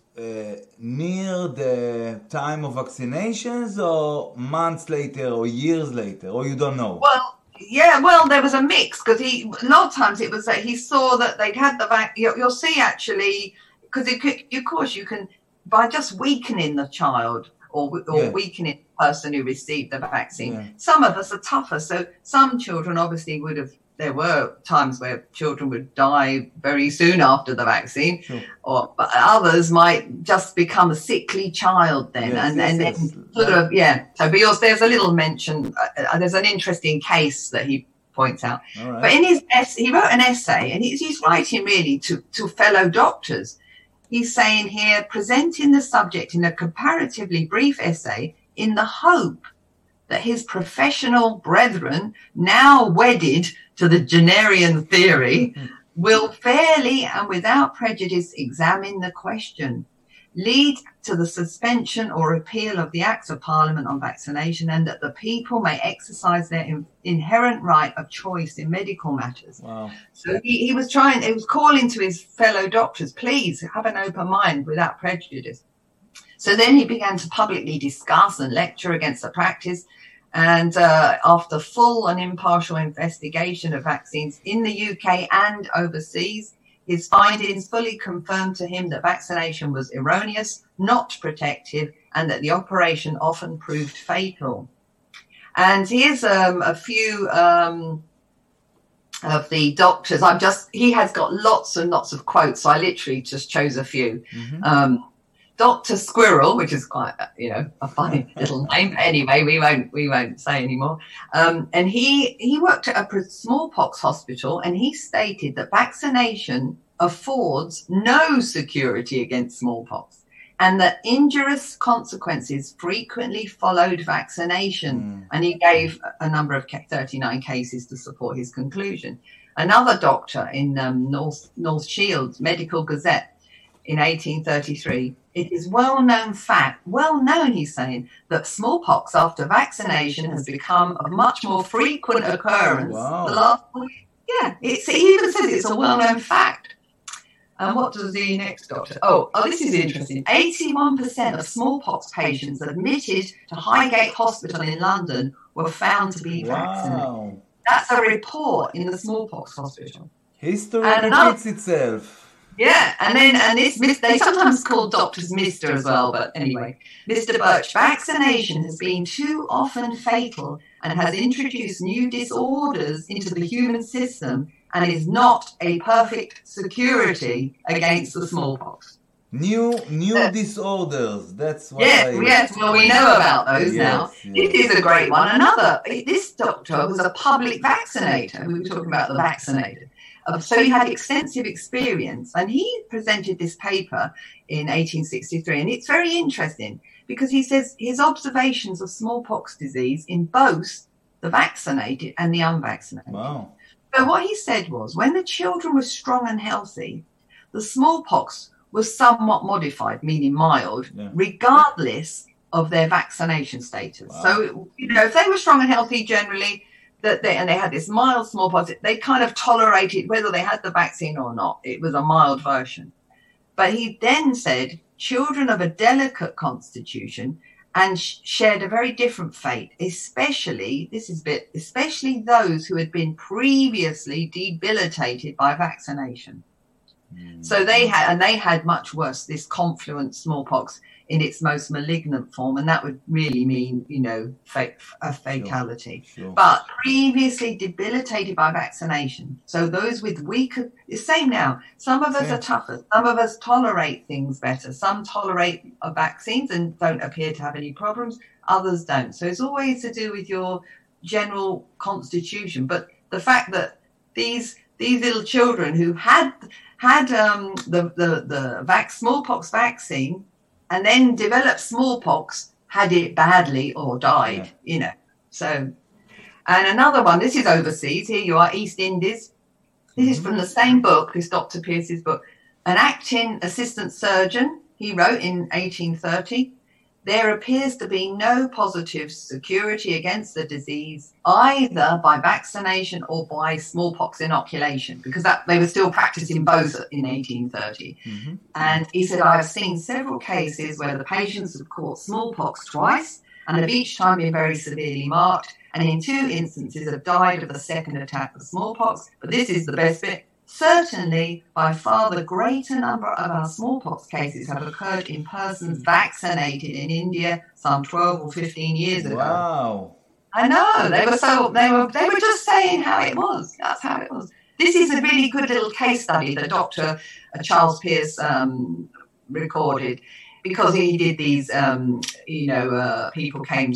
near the time of vaccinations or months later or years later, or you don't know? Well, there was a mix, because a lot of times it was that he saw that they'd had the vaccine. You'll see, actually, because of course you can, by just weakening the child or weakening the person who received the vaccine. Yeah. Some of us are tougher. So some children obviously there were times where children would die very soon after the vaccine, sure. But others might just become a sickly child then. So there's a little mention, there's an interesting case that he points out. Right. But in his essay, he wrote an essay, and he's writing really to fellow doctors. He's saying here, presenting the subject in a comparatively brief essay in the hope that his professional brethren, now wedded to the Jennerian theory, will fairly and without prejudice examine the question, lead to the suspension or repeal of the Acts of Parliament on vaccination, and that the people may exercise their inherent right of choice in medical matters. Wow. So he was calling to his fellow doctors, please have an open mind without prejudice. So then he began to publicly discuss and lecture against the practice. And after full and impartial investigation of vaccines in the UK and overseas, his findings fully confirmed to him that vaccination was erroneous, not protective, and that the operation often proved fatal. And here's a few of the doctors. He has got lots and lots of quotes, so I literally just chose a few. Mm-hmm. Dr. Squirrel, which is quite, a funny little name. But anyway, we won't say anymore. And he worked at a smallpox hospital, and he stated that vaccination affords no security against smallpox, and that injurious consequences frequently followed vaccination. And he gave a number of 39 cases to support his conclusion. Another doctor in North Shields Medical Gazette in 1833, it is well known, he's saying, that smallpox after vaccination has become of much more frequent occurrence. Wow. He even says it's a well-known fact. And what does the next doctor? Oh, this is interesting. 81% of smallpox patients admitted to Highgate Hospital in London were found to be vaccinated. That's a report in the smallpox hospital. History repeats itself. Yeah, and they sometimes call doctors Mr. as well, but anyway. Mr. Birch, vaccination has been too often fatal and has introduced new disorders into the human system and is not a perfect security against the smallpox. New disorders, that's what Yes, well, we know about those now. Yes. It is a great one. This doctor was a public vaccinator. We were talking about the vaccinated. So he had extensive experience, and he presented this paper in 1863. And it's very interesting because he says his observations of smallpox disease in both the vaccinated and the unvaccinated. Wow. So what he said was, when the children were strong and healthy, the smallpox was somewhat modified, meaning mild, regardless of their vaccination status. Wow. So, if they were strong and healthy generally, and they had this mild smallpox, they kind of tolerated whether they had the vaccine or not. It was a mild version. But he then said children of a delicate constitution and shared a very different fate, especially those who had been previously debilitated by vaccination. So they had much worse, this confluent smallpox. in its most malignant form, and that would really mean, a fatality. Sure. But previously debilitated by vaccination. So those with weaker, the same now. Some of us are tougher. Some of us tolerate things better. Some tolerate vaccines and don't appear to have any problems. Others don't. So it's always to do with your general constitution. But the fact that these little children who had the smallpox vaccine and then developed smallpox, had it badly or died, So, and another one, this is overseas. Here you are, East Indies. This is from the same book, this Dr. Pearce's book. An acting assistant surgeon, he wrote in 1830, there appears to be no positive security against the disease, either by vaccination or by smallpox inoculation, because they were still practicing both in 1830. Mm-hmm. And he said, I've seen several cases where the patients have caught smallpox twice and have each time been very severely marked, and in 2 instances have died of the second attack of smallpox. But this is the best bit. Certainly, by far the greater number of our smallpox cases have occurred in persons vaccinated in India some 12 or 15 years ago. Wow. I know. They were just saying how it was. That's how it was. This is a really good little case study that Dr. Charles Pearce recorded, because he did these, people came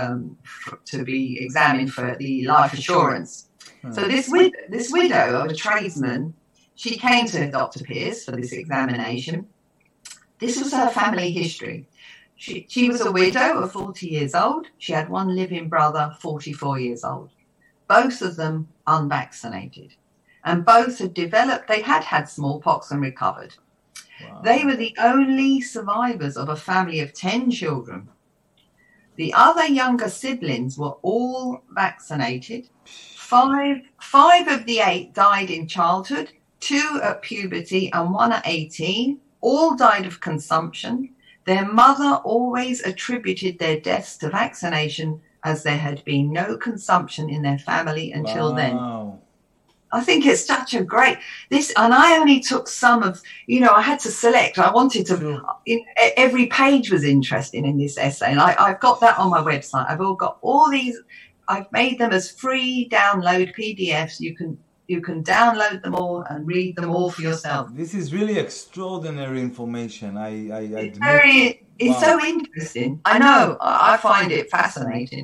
to be examined for the life assurance. So this widow of a tradesman, she came to Dr. Pearce for this examination. This was her family history. She was a widow of 40 years old. She had one living brother, 44 years old. Both of them unvaccinated. And both had smallpox and recovered. Wow. They were the only survivors of a family of 10 children. The other younger siblings were all vaccinated. Five of the 8 died in childhood, 2 at puberty and 1 at 18. All died of consumption. Their mother always attributed their deaths to vaccination, as there had been no consumption in their family until then. I think it's such a great and I only took some of, I had to select. I wanted to, every page was interesting in this essay, and I've got that on my website. I've got all these. I've made them as free download PDFs. You can download them all and read them all for yourself. This is really extraordinary information. It's so interesting. I know. I find it fascinating.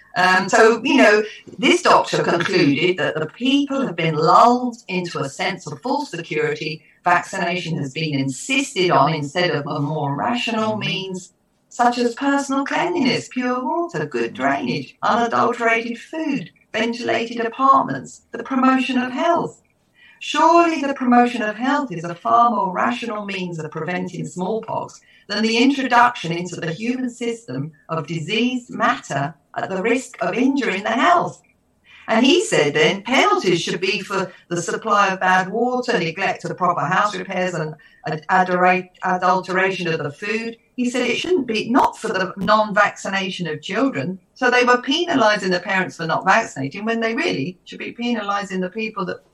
This doctor concluded that the people have been lulled into a sense of false security. Vaccination has been insisted on instead of a more rational means, such as personal cleanliness, pure water, good drainage, unadulterated food, ventilated apartments, the promotion of health. Surely the promotion of health is a far more rational means of preventing smallpox than the introduction into the human system of diseased matter at the risk of injuring the health. And he said then penalties should be for the supply of bad water, neglect of proper house repairs, and adulteration of the food. He said it shouldn't be not for the non-vaccination of children. So they were penalising the parents for not vaccinating when they really should be penalising the people that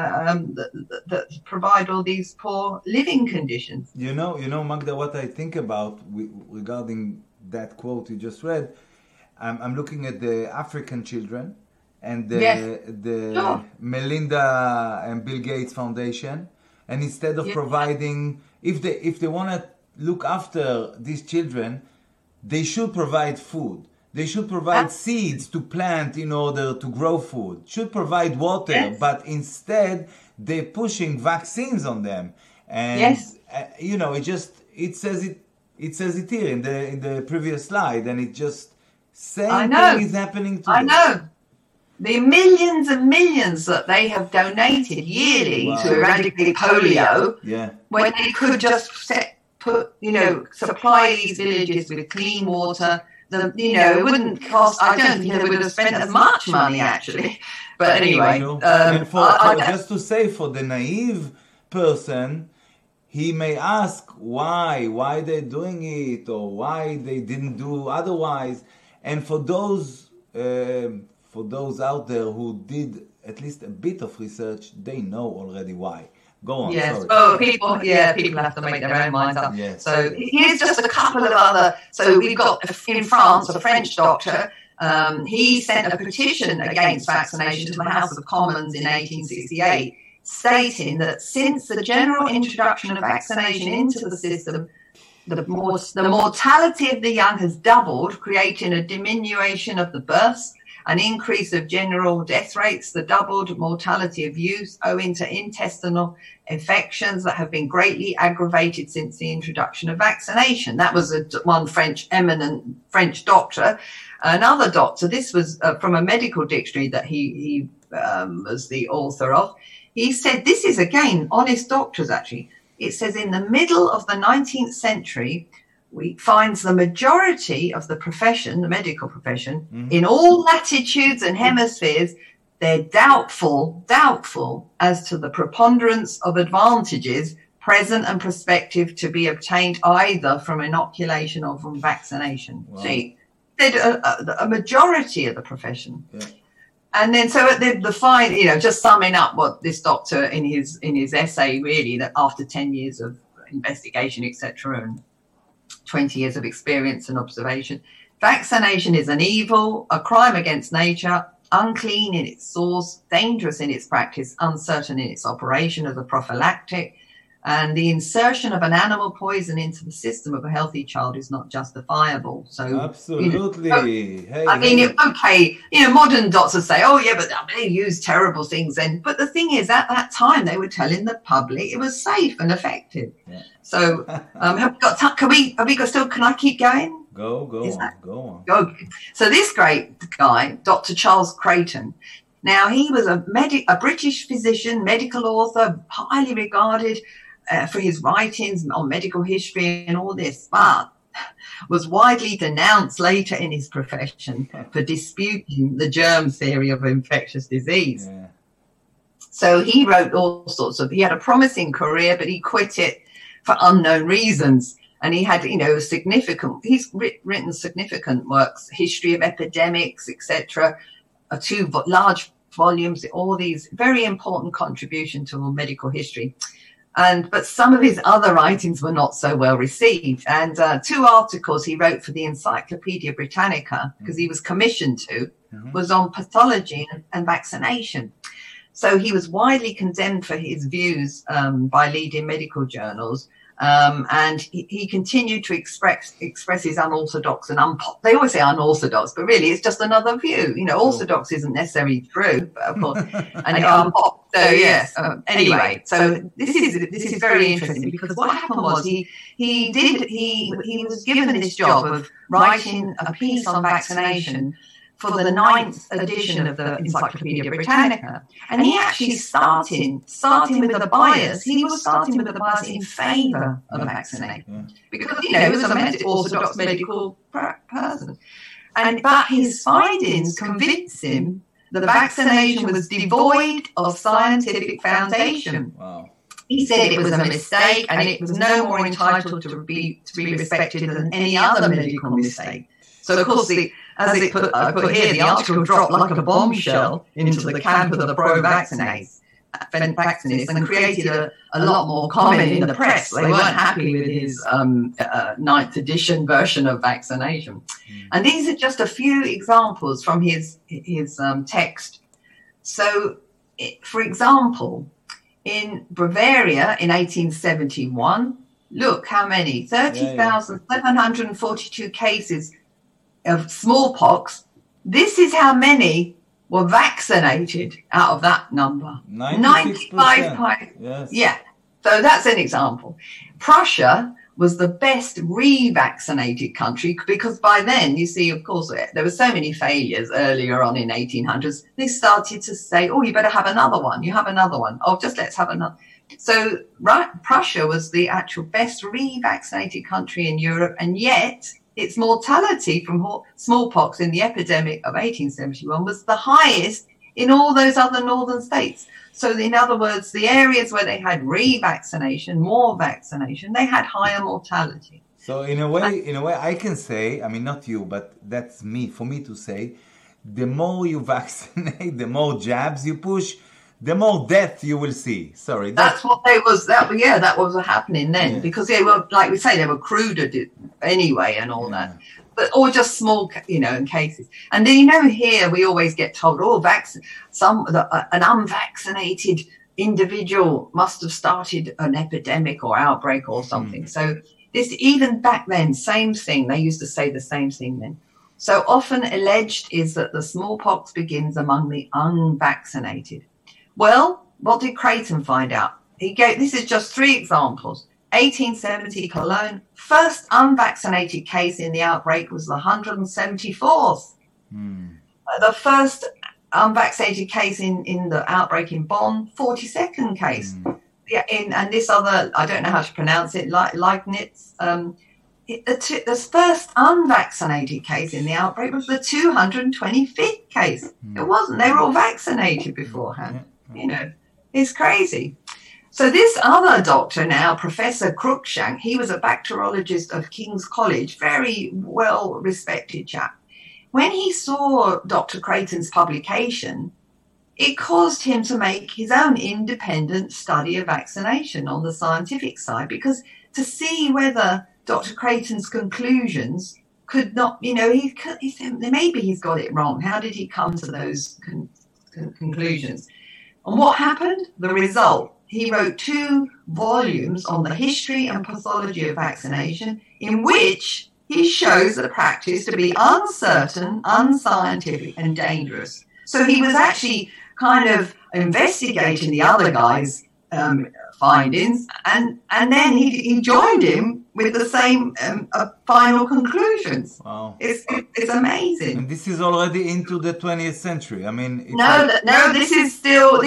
provide all these poor living conditions. Magda, what I think about regarding that quote you just read, I'm looking at the African children and the Melinda and Bill Gates Foundation, and instead of providing, if they want to look after these children, they should provide food. They should provide seeds to plant in order to grow food. Should provide water, but instead they're pushing vaccines on them. And it says it here in the previous slide, and it just same thing is happening to I know. The millions and millions that they have donated yearly to eradicate polio, when they could just supply these villages with clean water. It wouldn't cost. I don't think they would have spent as much money actually. But anyway, just to say, for the naive person, he may ask why they're doing it or why they didn't do otherwise. And for those out there who did at least a bit of research, they know already why. Go on. Yes. Sorry. Oh, people have to make their own minds up. Yes. So here's just a couple of other. So we've got in France a French doctor. He sent a petition against vaccination to the House of Commons in 1868, stating that since the general introduction of vaccination into the system, the mortality of the young has doubled, creating a diminution of the births, an increase of general death rates, the doubled mortality of youth owing to intestinal infections that have been greatly aggravated since the introduction of vaccination. That was one eminent French doctor. Another doctor, this was from a medical dictionary that he was the author of. He said, this is again, honest doctors actually. It says in the middle of the 19th century, we finds the majority of the profession, the medical profession, in all latitudes and hemispheres, they're doubtful as to the preponderance of advantages present and prospective to be obtained either from inoculation or from vaccination. Wow. See, a majority of the profession. Yeah. And then, so at the just summing up what this doctor in his essay, really, that after 10 years of investigation, etc., and 20 years of experience and observation, vaccination is an evil, a crime against nature, unclean in its source, dangerous in its practice, uncertain in its operation as a prophylactic, and the insertion of an animal poison into the system of a healthy child is not justifiable. So absolutely. Okay, modern doctors say, oh yeah, but they use terrible things then. But the thing is, at that time, they were telling the public it was safe and effective. Yeah. So have we got time? Can I keep going? Go on. Okay. So this great guy, Dr. Charles Creighton, now he was a British physician, medical author, highly regarded for his writings on medical history and all this, but was widely denounced later in his profession for disputing the germ theory of infectious disease. Yeah. So he wrote he had a promising career, but he quit it for unknown reasons. And he had, he's written significant works, history of epidemics, etc., 2 large volumes, all these very important contribution to medical history. But some of his other writings were not so well received. And 2 articles he wrote for the Encyclopedia Britannica, because he was commissioned to, was on pathology and vaccination. So he was widely condemned for his views by leading medical journals. And he continued to express his unorthodox and they always say unorthodox, but really it's just another view. Orthodox isn't necessarily true, but of course, and unpopular. So yes. Anyway, so this is very interesting because what happened was he was given this job of writing a piece on vaccination for the 9th edition of the Encyclopedia Britannica. And he actually starting with a bias. He was starting with a bias in favour of vaccination. Because, he was an orthodox medical person. But his findings convinced him that vaccination was devoid of scientific foundation. Wow. He said it was a mistake and it was no more entitled to be respected than any other medical mistake. So, of course, I put here, the article dropped like a bombshell into the camp of the pro-vaccinists and created a lot more comment in the press. They weren't happy with his 9th edition version of vaccination. And these are just a few examples from his text. So, for example, in Bavaria in 1871, look how many, 30,742 cases of smallpox. This is how many were vaccinated out of that number. 95%. Yes. Yeah. So that's an example. Prussia was the best re-vaccinated country because by then, you see, of course, there were so many failures earlier on in 1800s. They started to say, oh, you better have another one. You have another one. Oh, just let's have another. So Prussia was the actual best re-vaccinated country in Europe, and yet its mortality from smallpox in the epidemic of 1871 was the highest in all those other northern states. So in other words, the areas where they had re-vaccination, more vaccination, they had higher mortality. So in a way, I can say, I mean, not you, but that's for me to say, the more you vaccinate, the more jabs you push, the more death you will see. Sorry. That was happening then, because they were, like we say, they were cruder anyway and all that. But, or just small, in cases. And then, here we always get told, an unvaccinated individual must have started an epidemic or outbreak or something. So this, even back then, same thing. They used to say the same thing then. So often alleged is that the smallpox begins among the unvaccinated. Well, what did Creighton find out? This is just 3 examples. 1870 Cologne, first unvaccinated case in the outbreak was the 174th. The first unvaccinated case in the outbreak in Bonn, 42nd case. And this other, I don't know how to pronounce it, Leibniz. The first unvaccinated case in the outbreak was the 225th case. It wasn't. They were all vaccinated beforehand. It's crazy. So this other doctor now, Professor Cruikshank, he was a bacteriologist of King's College, very well-respected chap. When he saw Dr. Creighton's publication, it caused him to make his own independent study of vaccination on the scientific side, because to see whether Dr. Creighton's conclusions could not, he said, maybe he's got it wrong. How did he come to those conclusions? And what happened? The result. He wrote 2 volumes on the history and pathology of vaccination, in which he shows the practice to be uncertain, unscientific, and dangerous. So he was actually kind of investigating the other guy's findings, and then he joined him with the same final conclusions. Wow. It's amazing. And this is already into the 20th century. I mean, this is still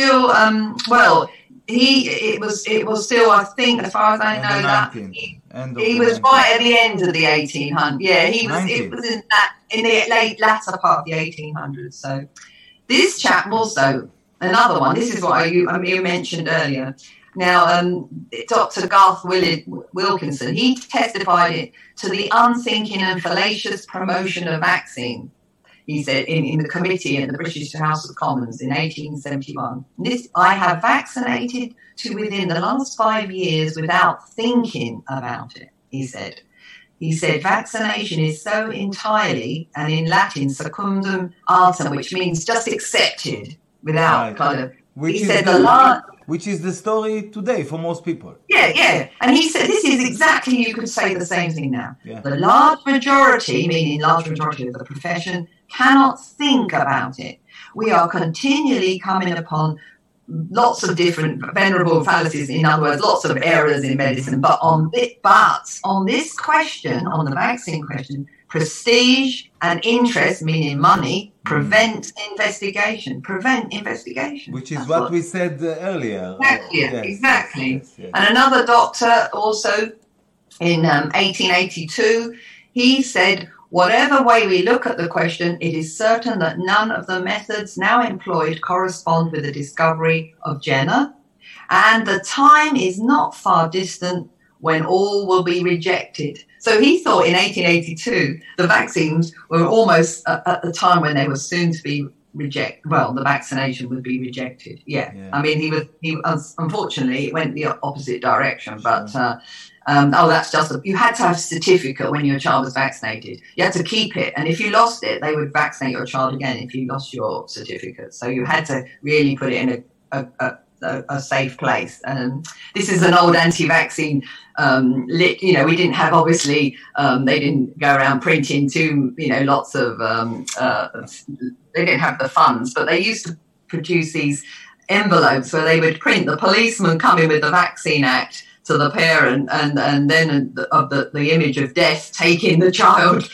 it was still, I think, as far as I know, that he was right at the end of the 1800s. Yeah, it was in the latter part of the 1800s. So this chap also, another one, this is what you mentioned earlier. Now, Dr. Garth Wilkinson, he testified to the unthinking and fallacious promotion of vaccine, he said, in the committee in the British House of Commons in 1871. I have vaccinated to within the last 5 years without thinking about it, he said. He said, vaccination is so entirely, and in Latin, secundum artem, which means just accepted without which is the story today for most people. Yeah. And he said, this is exactly, you could say the same thing now. Yeah. The large majority, meaning large majority of the profession, cannot think about it. We are continually coming upon lots of different venerable fallacies, in other words, lots of errors in medicine. But on this question, on the vaccine question, prestige and interest, meaning money, prevent investigation. Which is what we said earlier. Exactly. Yes. And another doctor also in 1882, he said, whatever way we look at the question, it is certain that none of the methods now employed correspond with the discovery of Jenner, and the time is not far distant when all will be rejected. So he thought in 1882, the vaccines were almost at the time when they were soon to be rejected. Well, the vaccination would be rejected. Yeah. I mean, he was unfortunately, it went the opposite direction, but that's just you had to have a certificate when your child was vaccinated. You had to keep it, and if you lost it, they would vaccinate your child again if you lost your certificate. So you had to really put it in a safe place. And this is an old anti-vaccine we didn't have, obviously, they didn't go around printing lots of they didn't have the funds, but they used to produce these envelopes where they would print the policeman coming with the Vaccine Act to the parent, and then of the image of death taking the child,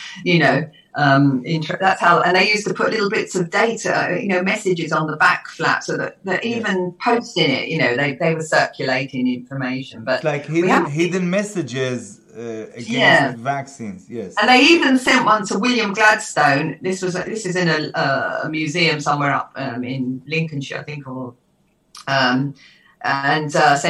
that's how. And they used to put little bits of data, messages on the back flap, so that even posting it, they were circulating information. But it's like hidden messages against vaccines. Yes. And they even sent one to William Gladstone. This is in a museum somewhere up in Lincolnshire, I think, or.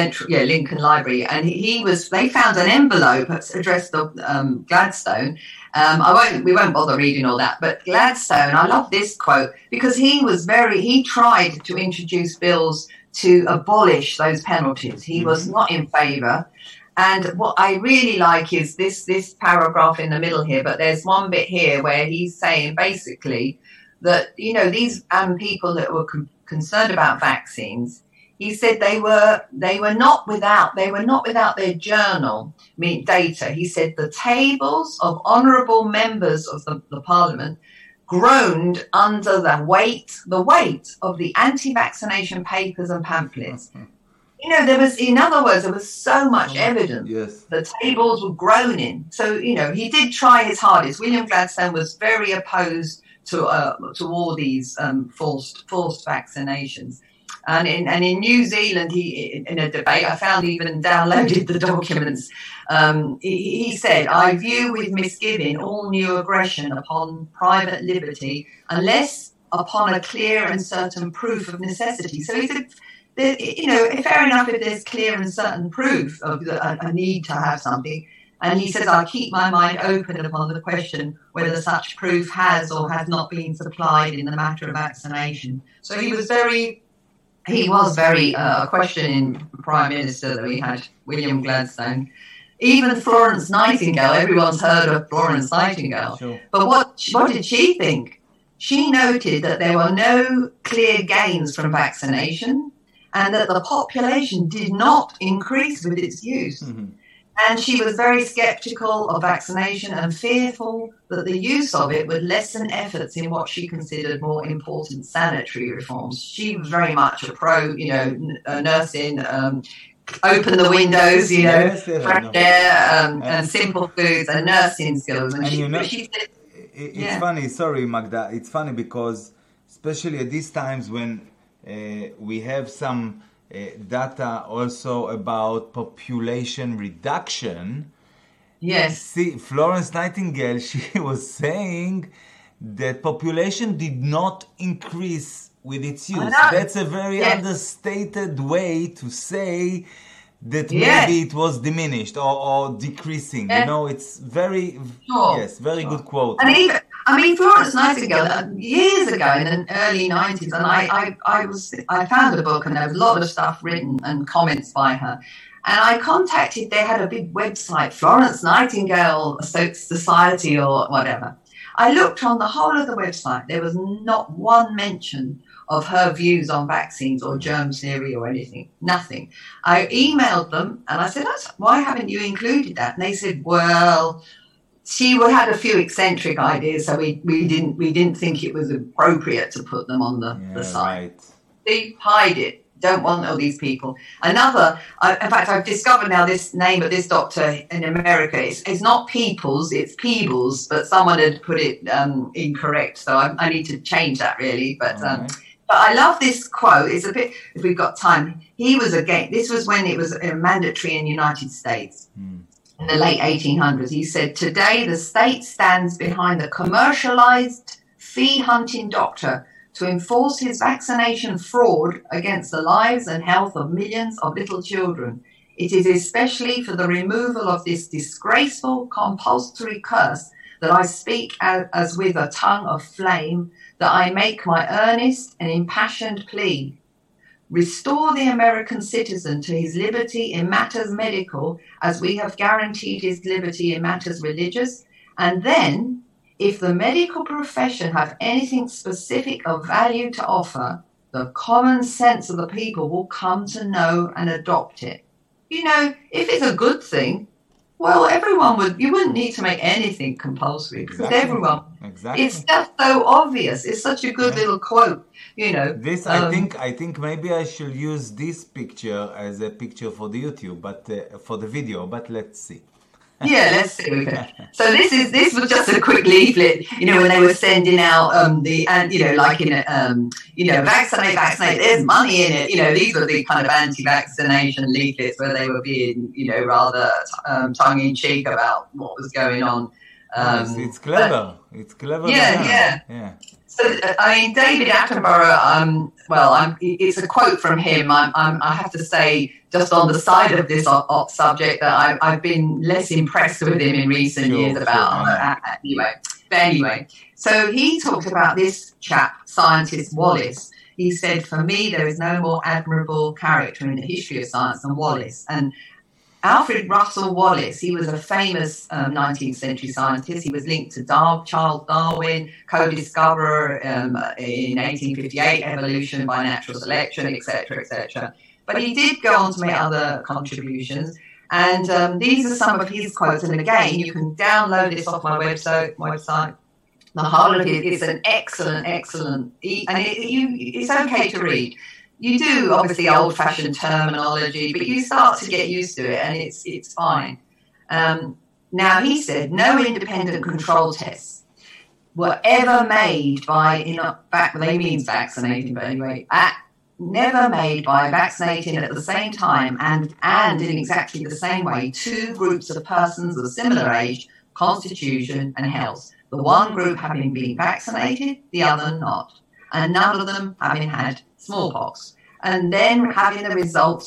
Lincoln Library, and they found an envelope addressed to Gladstone, We won't bother reading all that. But Gladstone, I love this quote because he tried to introduce bills to abolish those penalties. He was not in favour. And what I really like is this paragraph in the middle here, but there's one bit here where he's saying basically that, you know, these people that were concerned about vaccines, he said they were not without their journal, data. He said the tables of honourable members of the Parliament groaned under the weight of the anti-vaccination papers and pamphlets. You know, there was so much evidence. Yes. The tables were groaning. So, you know, he did try his hardest. William Gladstone was very opposed to all these forced vaccinations. And in New Zealand, in a debate, I found, even downloaded the documents, he said, "I view with misgiving all new aggression upon private liberty unless upon a clear and certain proof of necessity." So he said, you know, fair enough if there's clear and certain proof of a need to have something. And he says, "I keep my mind open upon the question whether such proof has or has not been supplied in the matter of vaccination." So he was very questioning Prime Minister that we had, William Gladstone. Even Florence Nightingale, everyone's heard of Florence Nightingale. Sure. But what did she think? She noted that there were no clear gains from vaccination and that the population did not increase with its use. Mm-hmm. And she was very sceptical of vaccination and fearful that the use of it would lessen efforts in what she considered more important sanitary reforms. She was very much a pro, you know, nursing, open the windows, you know, fresh air, and simple foods and nursing skills. And she said, it's funny, sorry, Magda, it's funny because especially at these times when we have some data also about population reduction. Yes. See, Florence Nightingale, she was saying that population did not increase with its use. That's a very understated way to say that maybe it was diminished or decreasing. You know, it's very, very good quote. And even, Florence Nightingale, years ago in the early 90s, and I found a book and there was a lot of stuff written and comments by her. And I contacted, they had a big website, Florence Nightingale Society or whatever. I looked on the whole of the website. There was not one mention of her views on vaccines or germ theory or anything. Nothing. I emailed them and I said, "Why haven't you included that?" And they said, "Well, she had a few eccentric ideas, so we didn't think it was appropriate to put them on the site." Right. They hide it. Don't want all these people. In fact, I've discovered now this name of this doctor in America. It's not Peoples, it's Peebles, but someone had put it incorrect. So I need to change that really. But I love this quote. It's a bit, if we've got time. This was when it was mandatory in the United States in the late 1800s. He said, "Today the state stands behind the commercialized fee-hunting doctor to enforce his vaccination fraud against the lives and health of millions of little children. It is especially for the removal of this disgraceful compulsory curse that I speak as with a tongue of flame, that I make my earnest and impassioned plea. Restore the American citizen to his liberty in matters medical, as we have guaranteed his liberty in matters religious, and then, if the medical profession have anything specific of value to offer, the common sense of the people will come to know and adopt it." You know, if it's a good thing, well, you wouldn't need to make anything compulsory because everyone. Exactly. It's just so obvious. It's such a good little quote, you know. This, I think maybe I should use this picture as a picture for the YouTube, but for the video, but let's see. Yeah, let's see. So this was just a quick leaflet, you know, when they were sending out vaccinate, there's money in it. You know, these were the kind of anti-vaccination leaflets where they were being, you know, rather tongue-in-cheek about what was going on. It's clever. It's clever. Yeah. David Attenborough, it's a quote from him. I have to say, just on the side of this subject, that I've been less impressed with him in recent years about. Anyway, so he talked about this chap, scientist Wallace. He said, for me, there is no more admirable character in the history of science than Wallace. And Alfred Russel Wallace, he was a famous 19th century scientist. He was linked to Charles Darwin, co-discoverer in 1858, evolution by natural selection, etc., etc. But he did go on to make other contributions. And these are some of his quotes. And again, you can download this off my website. The whole of it is an excellent, and it's okay to read. You do, obviously, old-fashioned terminology, but you start to get used to it, and it's fine. Now, he said, no independent control tests were ever made by, they means vaccinating, but anyway, never made by vaccinating at the same time and in exactly the same way two groups of persons of similar age, constitution, and health. The one group having been vaccinated, the other not, and none of them having had smallpox, and then having the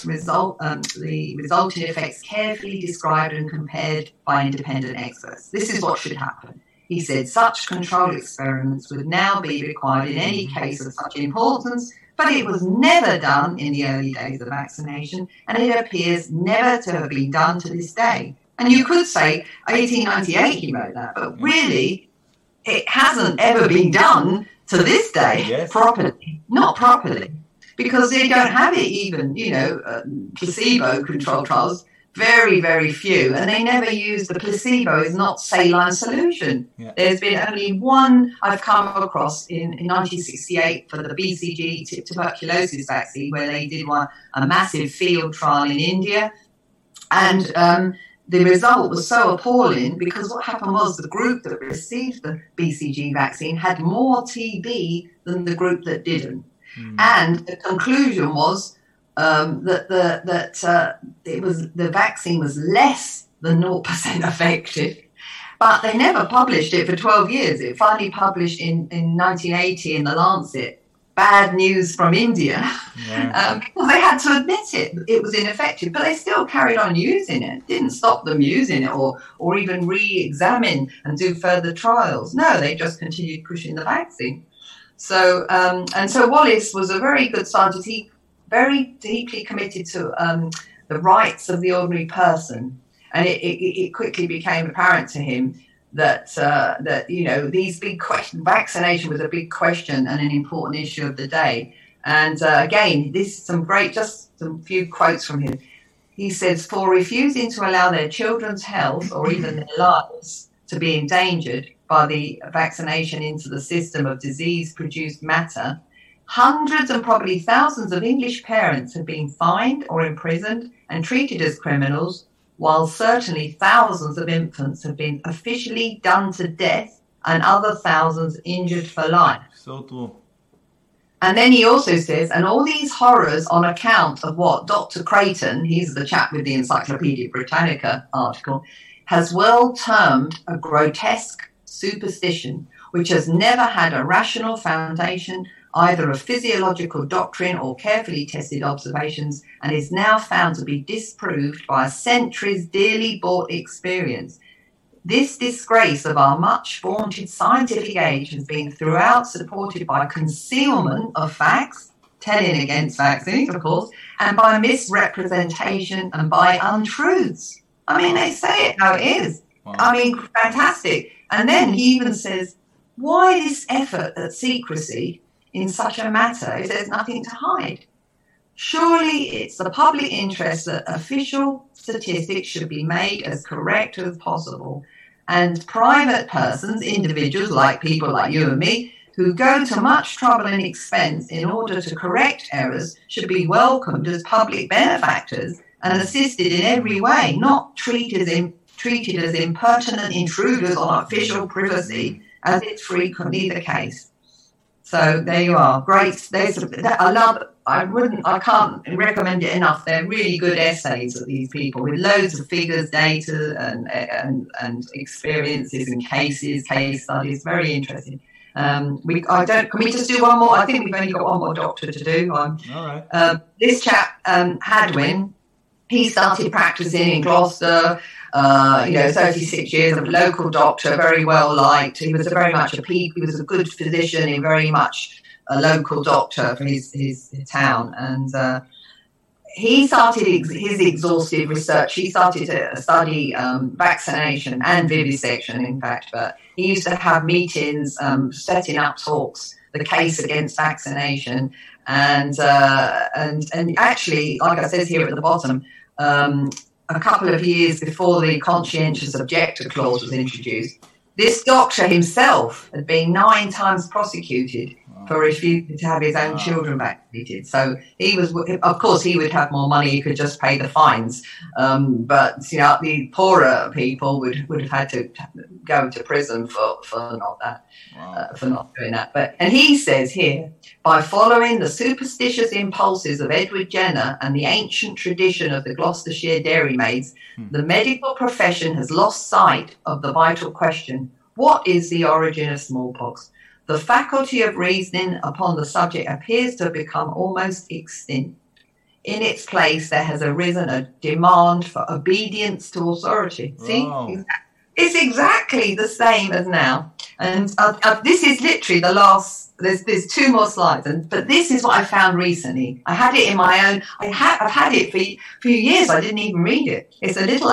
resulting effects carefully described and compared by independent experts. This is what should happen. He said such control experiments would now be required in any case of such importance, but it was never done in the early days of vaccination, and it appears never to have been done to this day. And you could say 1898 he wrote that, but really it hasn't ever been done to this day properly, not properly, because they don't have it even, placebo-controlled trials, very, very few, and they never use the placebo is not saline solution. Yeah. There's been only one I've come across in 1968 for the BCG tuberculosis vaccine, where they did a massive field trial in India, and the result was so appalling because what happened was the group that received the BCG vaccine had more TB than the group that didn't. And the conclusion was that the vaccine was less than 0% effective, but they never published it for 12 years. It finally published in 1980 in The Lancet. Bad news from India, because they had to admit it was ineffective, but they still carried on using it. Didn't stop them using it or even re-examine and do further trials. No, they just continued pushing the vaccine. So Wallace was a very good scientist. He very deeply committed to the rights of the ordinary person, and it quickly became apparent to him that these big questions, vaccination was a big question and an important issue of the day. And again, this is some few quotes from him. He says, for refusing to allow their children's health or even their lives to be endangered by the vaccination into the system of disease-produced matter, hundreds and probably thousands of English parents have been fined or imprisoned and treated as criminals, while certainly thousands of infants have been officially done to death and other thousands injured for life. So true. And then he also says, and all these horrors on account of what Dr. Creighton, he's the chap with the Encyclopedia Britannica article, has well termed a grotesque superstition, which has never had a rational foundation, either of physiological doctrine or carefully tested observations, and is now found to be disproved by a century's dearly bought experience. This disgrace of our much vaunted scientific age has been throughout supported by concealment of facts, telling against vaccines, of course, and by misrepresentation and by untruths. I mean, they say it how it is. Wow. I mean, fantastic. And then he even says, why this effort at secrecy in such a matter if there's nothing to hide? Surely it's the public interest that official statistics should be made as correct as possible, and private persons, individuals like people like you and me, who go to much trouble and expense in order to correct errors, should be welcomed as public benefactors and assisted in every way, not treated as impertinent intruders on official privacy, as is frequently the case. So there you are. Great. I can't recommend it enough. They're really good essays of these people with loads of figures, data, and experiences and case studies. Very interesting. Can we just do one more? I think we've only got one more doctor to do. All right. This chap, Hadwin, he started practicing in Gloucester, 36 years, a local doctor, very well liked. He was he was a good physician and very much a local doctor for his town. And he started his exhaustive research. He started to study vaccination and vivisection, in fact, but he used to have meetings, setting up talks, the case against vaccination. And actually, like I said here at the bottom, a couple of years before the conscientious objector clause was introduced, this doctor himself had been 9 times prosecuted for refusing to have his own children vaccinated. So of course, he would have more money. He could just pay the fines. But the poorer people would have had to go to prison for not doing that. And he says here, by following the superstitious impulses of Edward Jenner and the ancient tradition of the Gloucestershire dairymaids, the medical profession has lost sight of the vital question: what is the origin of smallpox? The faculty of reasoning upon the subject appears to have become almost extinct. In its place, there has arisen a demand for obedience to authority. See? It's exactly the same as now. And this is literally the last, there's 2 more slides, but this is what I found recently. I had it in my own, I've had it for a few years, I didn't even read it. It's a little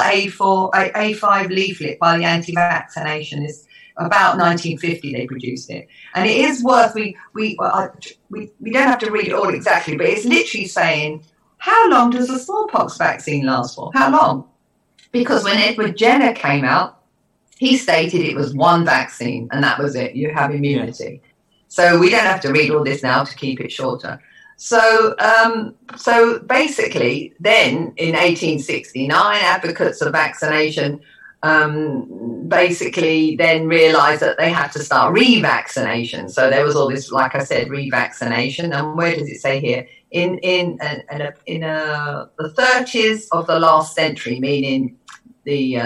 A5 leaflet by the anti-vaccinationists. About 1950 they produced it, and it is worth. We don't have to read it all exactly, but it's literally saying, how long does the smallpox vaccine last for? How long? Because when Edward Jenner came out, he stated it was 1 vaccine, and that was it. You have immunity. Yeah. So we don't have to read all this now to keep it shorter. So basically, then in 1869, advocates of vaccination basically then realised that they had to start revaccination. So there was all this, like I said, revaccination. And where does it say here? In the 30s of the last century, meaning the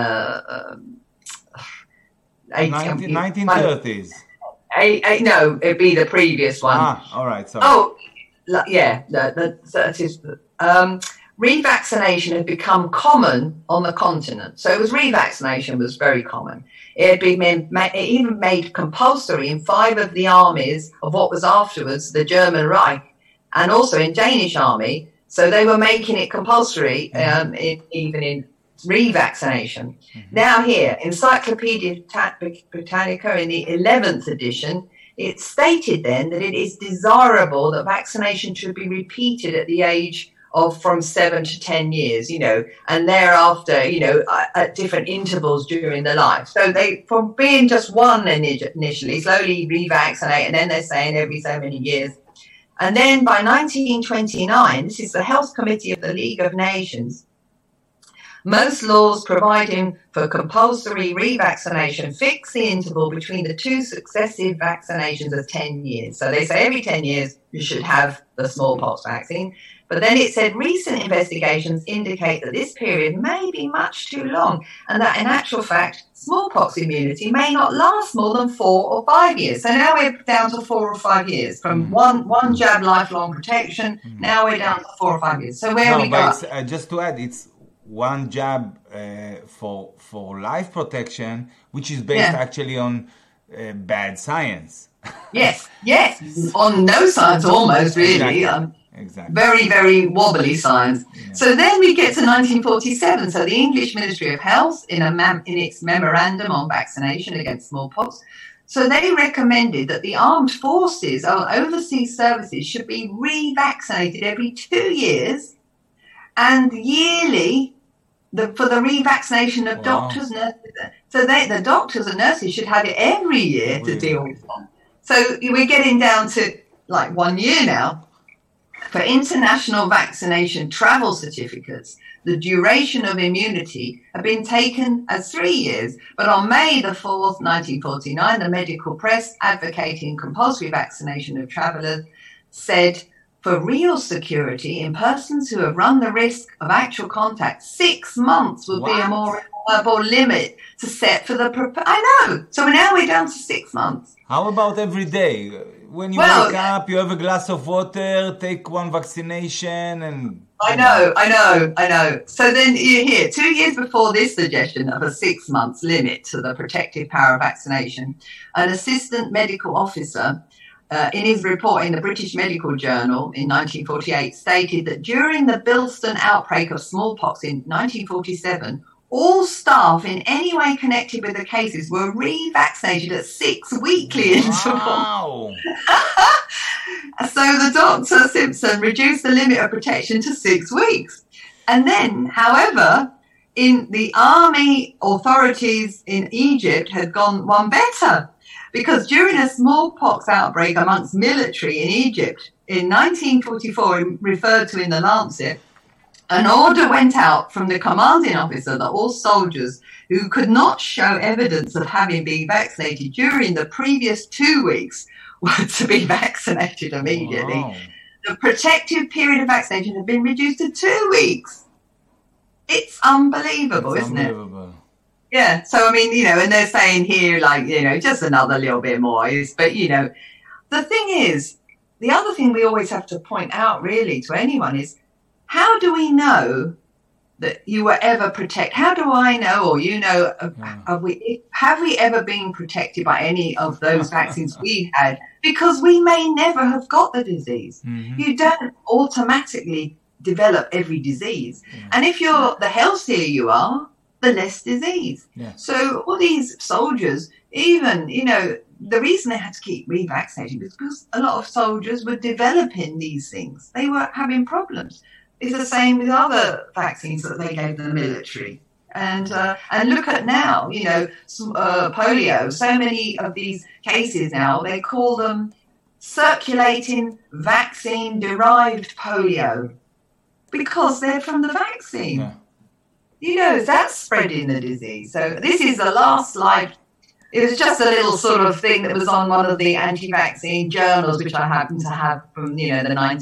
1930s. No, it'd be the previous one. All right. Sorry. Oh, yeah, the 30s. Revaccination had become common on the continent. So revaccination was very common. It had been even made compulsory in 5 of the armies of what was afterwards the German Reich, and also in Danish army. So they were making it compulsory, even in revaccination. Mm-hmm. Now here, Encyclopedia Britannica in the 11th edition, it stated then that it is desirable that vaccination should be repeated at the age of from 7 to 10 years, and thereafter, at different intervals during the life. So they, from being just 1 initially, slowly revaccinate, and then they're saying every so many years. And then by 1929, this is the Health Committee of the League of Nations, most laws providing for compulsory revaccination fix the interval between the 2 successive vaccinations of 10 years. So they say every 10 years you should have the smallpox vaccine. But then it said recent investigations indicate that this period may be much too long, and that in actual fact, smallpox immunity may not last more than 4 or 5 years. So now we're down to 4 or 5 years from one jab lifelong protection. Now we're down to 4 or 5 years. So where we go? Just to add, it's 1 jab for life protection, which is based actually on bad science. Yes, on no science almost, really. Exactly. Very, very wobbly science. Yeah. So then we get to 1947. So the English Ministry of Health, in its memorandum on vaccination against smallpox, so they recommended that the armed forces or overseas services should be revaccinated every 2 years, and yearly for the revaccination of doctors, nurses. So the doctors and nurses should have it every year to deal with them. So we're getting down to like 1 year now. For international vaccination travel certificates, the duration of immunity had been taken as 3 years. But on May the 4th, 1949, the medical press advocating compulsory vaccination of travellers said for real security in persons who have run the risk of actual contact, 6 months would be a more reliable limit to set for the... I know. So now we're down to 6 months. How about every day? When you wake up, you have a glass of water, take one vaccination and... I know. So then you hear 2 years before this suggestion of a 6 months limit to the protective power of vaccination, an assistant medical officer in his report in the British Medical Journal in 1948 stated that during the Bilston outbreak of smallpox in 1947, all staff in any way connected with the cases were re-vaccinated at 6 weekly intervals. Wow. So the Dr. Simpson reduced the limit of protection to 6 weeks. And then, however, in the army authorities in Egypt had gone one better, because during a smallpox outbreak amongst military in Egypt in 1944, referred to in the Lancet, an order went out from the commanding officer that all soldiers who could not show evidence of having been vaccinated during the previous 2 weeks were to be vaccinated immediately. Wow. The protective period of vaccination had been reduced to 2 weeks. It's unbelievable, isn't it? Yeah. So, I mean, and they're saying here, like, just another little bit more. But, the thing is, the other thing we always have to point out really to anyone is, how do we know that you were ever protected? How do I know, or have we ever been protected by any of those vaccines we had? Because we may never have got the disease. Mm-hmm. You don't automatically develop every disease. Yeah. And if the healthier you are, the less disease. Yeah. So all these soldiers, even, the reason they had to keep revaccinating was because a lot of soldiers were developing these things. They were having problems. It's the same with other vaccines that they gave the military. And look at now, polio. So many of these cases now, they call them circulating vaccine-derived polio because they're from the vaccine. Yeah. That's spreading the disease. So this is the last slide. It was just a little sort of thing that was on one of the anti-vaccine journals, which I happen to have from, the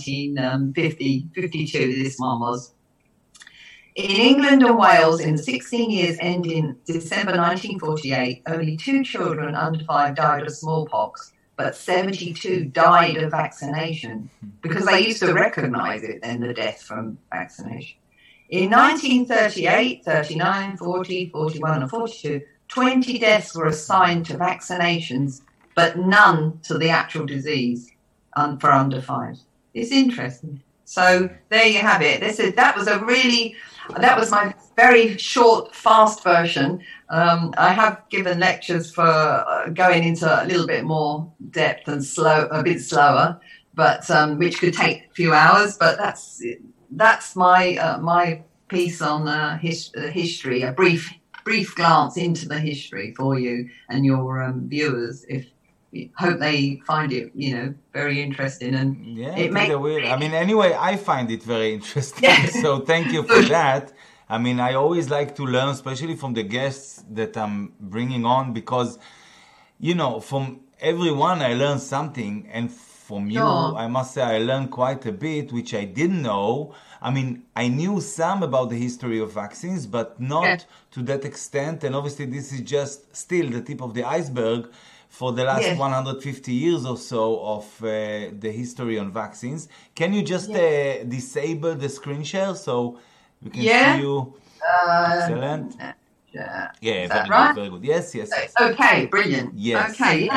1952, this one was. In England and Wales, in the 16 years ending December 1948, only 2 children under 5 died of smallpox, but 72 died of vaccination, because they used to recognise it then, the death from vaccination. In 1938, 39, 40, 41 and 42, 20 deaths were assigned to vaccinations, but none to the actual disease for under 5. It's interesting. So there you have it. That was my very short, fast version. I have given lectures for going into a little bit more depth and a bit slower, but which could take a few hours. But that's my piece on history. A brief glance into the history for you and your viewers. Hope they find it, very interesting, and anyway, I find it very interesting. So thank you for that. I always like to learn, especially from the guests that I'm bringing on, because, from everyone I learn something, and from you, I must say I learned quite a bit, which I didn't know. I knew some about the history of vaccines, but not to that extent. And obviously, this is just still the tip of the iceberg for the last 150 years or so of the history on vaccines. Can you just disable the screen share so we can see you? Excellent. Very good. Yes. Okay, brilliant. Yes. Okay,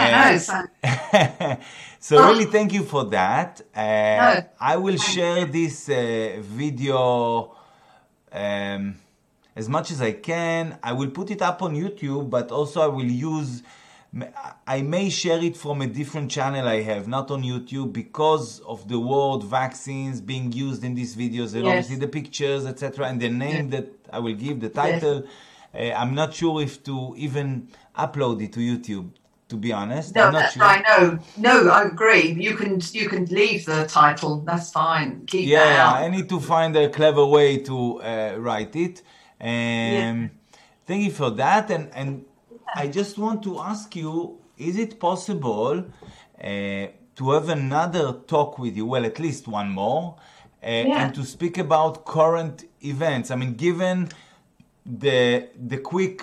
So really, thank you for that. I will share this video as much as I can. I will put it up on YouTube, but also I may share it from a different channel I have, not on YouTube, because of the word vaccines being used in these videos, and obviously the pictures, etc., and the name that I will give, the title. I'm not sure if to even upload it to YouTube, to be honest. No, I'm not that's sure. right. No, I agree. You can leave the title. That's fine. Keep that out. I need to find a clever way to write it. Thank you for that. And I just want to ask you, is it possible to to have another talk with you, well, at least one more, and to speak about current events. I mean, given the quick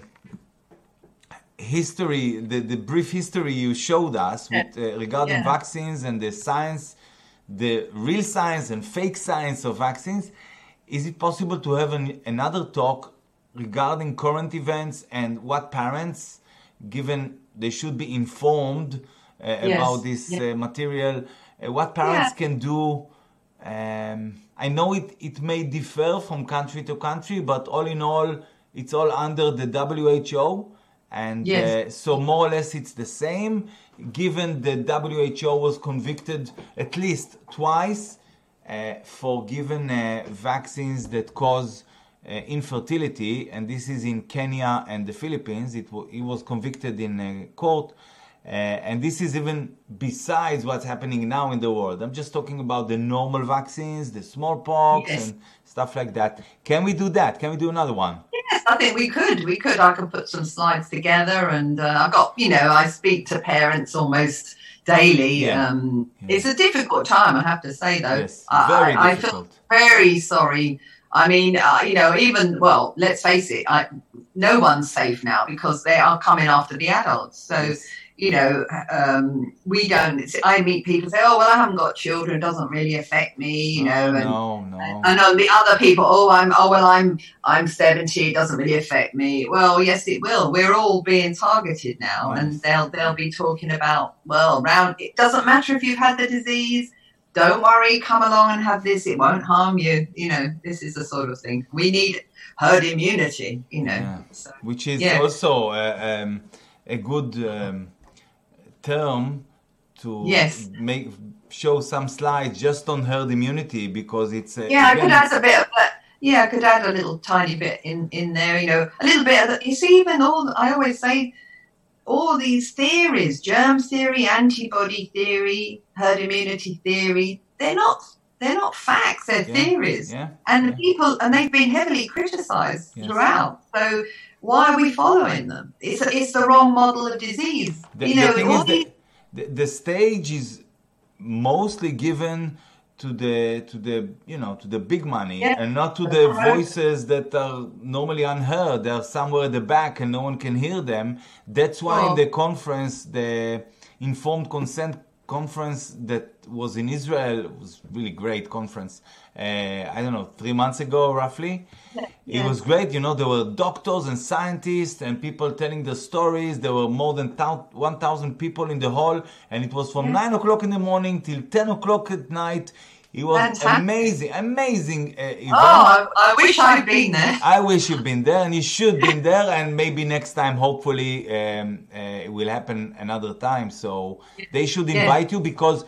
history, the brief history you showed us with regarding vaccines and the science, the real science and fake science of vaccines, is it possible to have another talk regarding current events and what parents, given they should be informed about this material, what parents can do? I know it may differ from country to country, but all in all, it's all under the WHO. And so more or less it's the same, given the WHO was convicted at least twice for given vaccines that cause infertility, and this is in Kenya and the Philippines. It was convicted in court, and this is even besides what's happening now in the world. I'm just talking about the normal vaccines, the smallpox and stuff like that. Can we do that? Can we do another one? Yes, I think we could. I could put some slides together, and I've got, I speak to parents almost daily. It's a difficult time, I have to say, though. Yes, very difficult. I feel very sorry. I mean, even, well, let's face it, no one's safe now because they are coming after the adults. So, we don't, I meet people say, oh, well, I haven't got children, it doesn't really affect me, No. And on the other people, I'm 70, it doesn't really affect me. Well, yes, it will. We're all being targeted now, and they'll be talking about, it doesn't matter if you've had the disease. Don't worry, come along and have this. It won't harm you. This is the sort of thing. We need herd immunity, So, which is also a good term to show some slides just on herd immunity, because it's... I could add a bit of that. Yeah, I could add a little tiny bit in there, a little bit of that. You see, even I always say, all these theories, germ theory, antibody theory, herd immunity theory, they're not facts, they're theories. Yeah. And they've been heavily criticized throughout. So why are we following them? It's the wrong model of disease. The stage is mostly given to the big money and not to the voices that are normally unheard. They're somewhere at the back and no one can hear them. That's why in the conference, the Informed Consent conference that was in Israel, it was really great conference. 3 months ago, roughly. It was great. There were doctors and scientists and people telling their stories. There were more than 1,000 people in the hall, and it was from 9 o'clock in the morning till 10 o'clock at night. It was amazing event. I wish I'd been there. I wish you've been there, and you should be there, and maybe next time, hopefully, it will happen another time. So they should invite you, because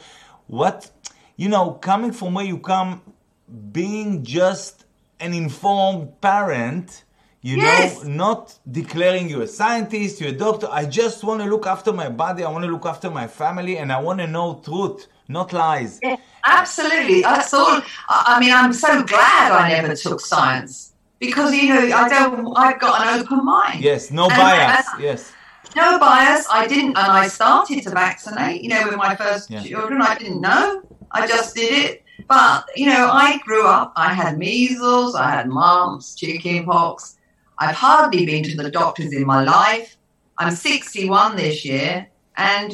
coming from where you come, being just an informed parent, not declaring you're a scientist, you're a doctor. I just want to look after my body, I want to look after my family, and I want to know truth, not lies. Yeah, absolutely. That's all. I mean, I'm so glad I never took science, because, I've got an open mind. Yes, no bias, yes. No bias. I didn't, and I started to vaccinate, with my first children. I didn't know. I just did it. But, I grew up, I had measles, I had mumps, chickenpox. I've hardly been to the doctors in my life. I'm 61 this year, and,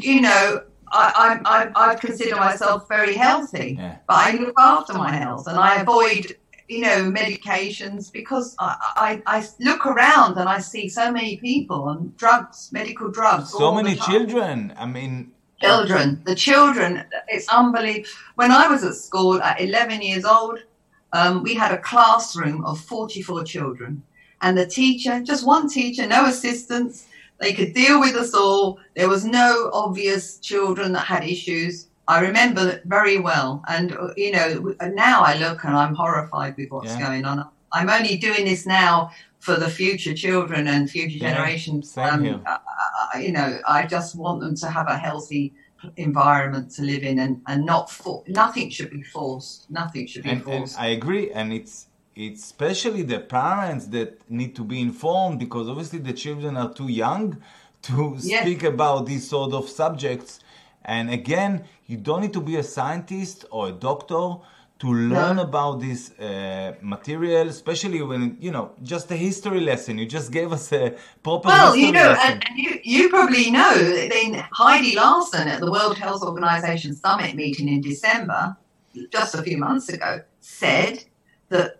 I consider myself very healthy. Yeah. But I look after my health, and I avoid, medications, because I look around and I see so many people on drugs, medical drugs. So many children. I mean... The children, it's unbelievable. When I was at school at 11 years old, we had a classroom of 44 children. And the teacher, just one teacher, no assistants, they could deal with us all. There was no obvious children that had issues. I remember it very well. And, now I look and I'm horrified with what's going on. I'm only doing this now for the future children and future generations. Same here. I just want them to have a healthy environment to live in, and nothing should be forced. Nothing should be forced. And I agree, and it's especially the parents that need to be informed, because obviously the children are too young to speak about these sort of subjects. And again, you don't need to be a scientist or a doctor to learn about this material, especially when, just a history lesson. You just gave us a proper history lesson. And you probably know that Heidi Larson at the World Health Organization Summit meeting in December, just a few months ago, said that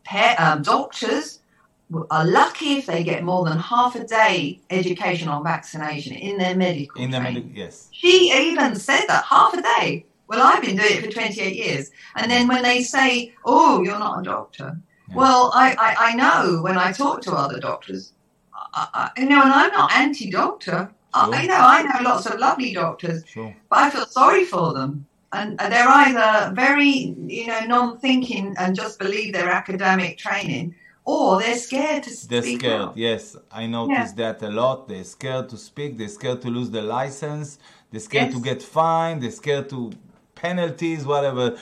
doctors are lucky if they get more than half a day education on vaccination in their medical training. Yes. She even said that, half a day. Well, I've been doing it for 28 years. And then when they say, oh, you're not a doctor. Yeah. Well, I know when I talk to other doctors, and I'm not anti-doctor. Sure. I know lots of lovely doctors, sure. But I feel sorry for them. And they're either very, non-thinking and just believe their academic training, or they're scared to speak. They're scared, out. Yes. I noticed that a lot. They're scared to speak. They're scared to lose their license. They're scared to get fined. They're scared to penalties, whatever.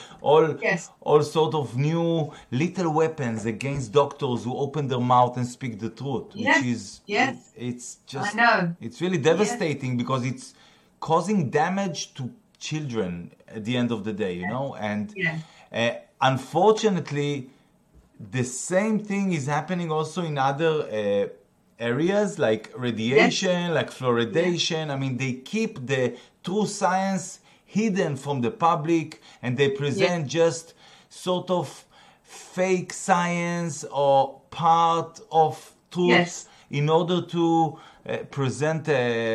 All sort of new little weapons against doctors who open their mouth and speak the truth, which is, it's just, I know. It's really devastating because it's causing damage to children at the end of the day, and unfortunately, the same thing is happening also in other areas like radiation, like fluoridation. I mean, they keep the true science hidden from the public, and they present just sort of fake science or part of truth in order to present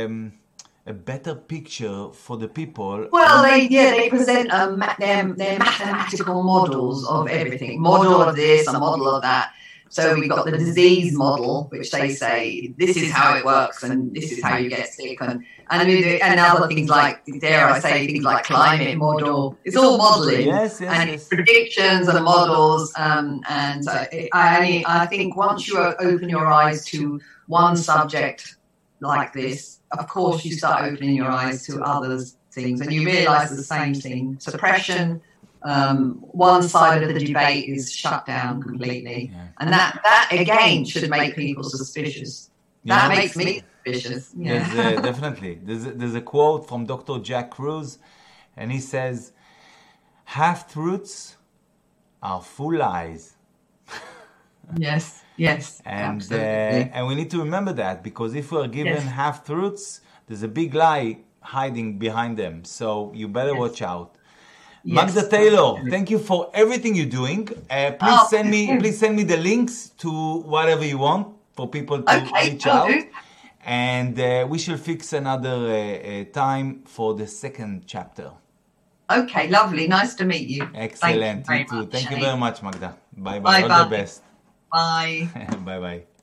a better picture for the people. Well, they present their mathematical models of everything. Model of this, a model of that. So we've got the disease model, which they say, this is how it works and this is how you get sick. And other things like, dare I say, things like climate model. It's all modeling. It's predictions and models. I think once you open your eyes to one subject like this, of course you start opening your eyes to other things and you realize the same thing. Suppression, one side of the debate is shut down completely. And that again should make people suspicious. That makes me suspicious. Definitely. There's a quote from Dr. Jack Kruse, and he says, "Half-truths are full lies." Yes, and we need to remember that, because if we're given half-truths, there's a big lie hiding behind them. So you better watch out. Magda Taylor, thank you for everything you're doing. Please send me the links to whatever you want for people to reach out. And we shall fix another time for the second chapter. Okay, lovely. Nice to meet you. Excellent. You too. Thank you very much, Magda. Bye-bye. All the best. Bye. Bye-bye.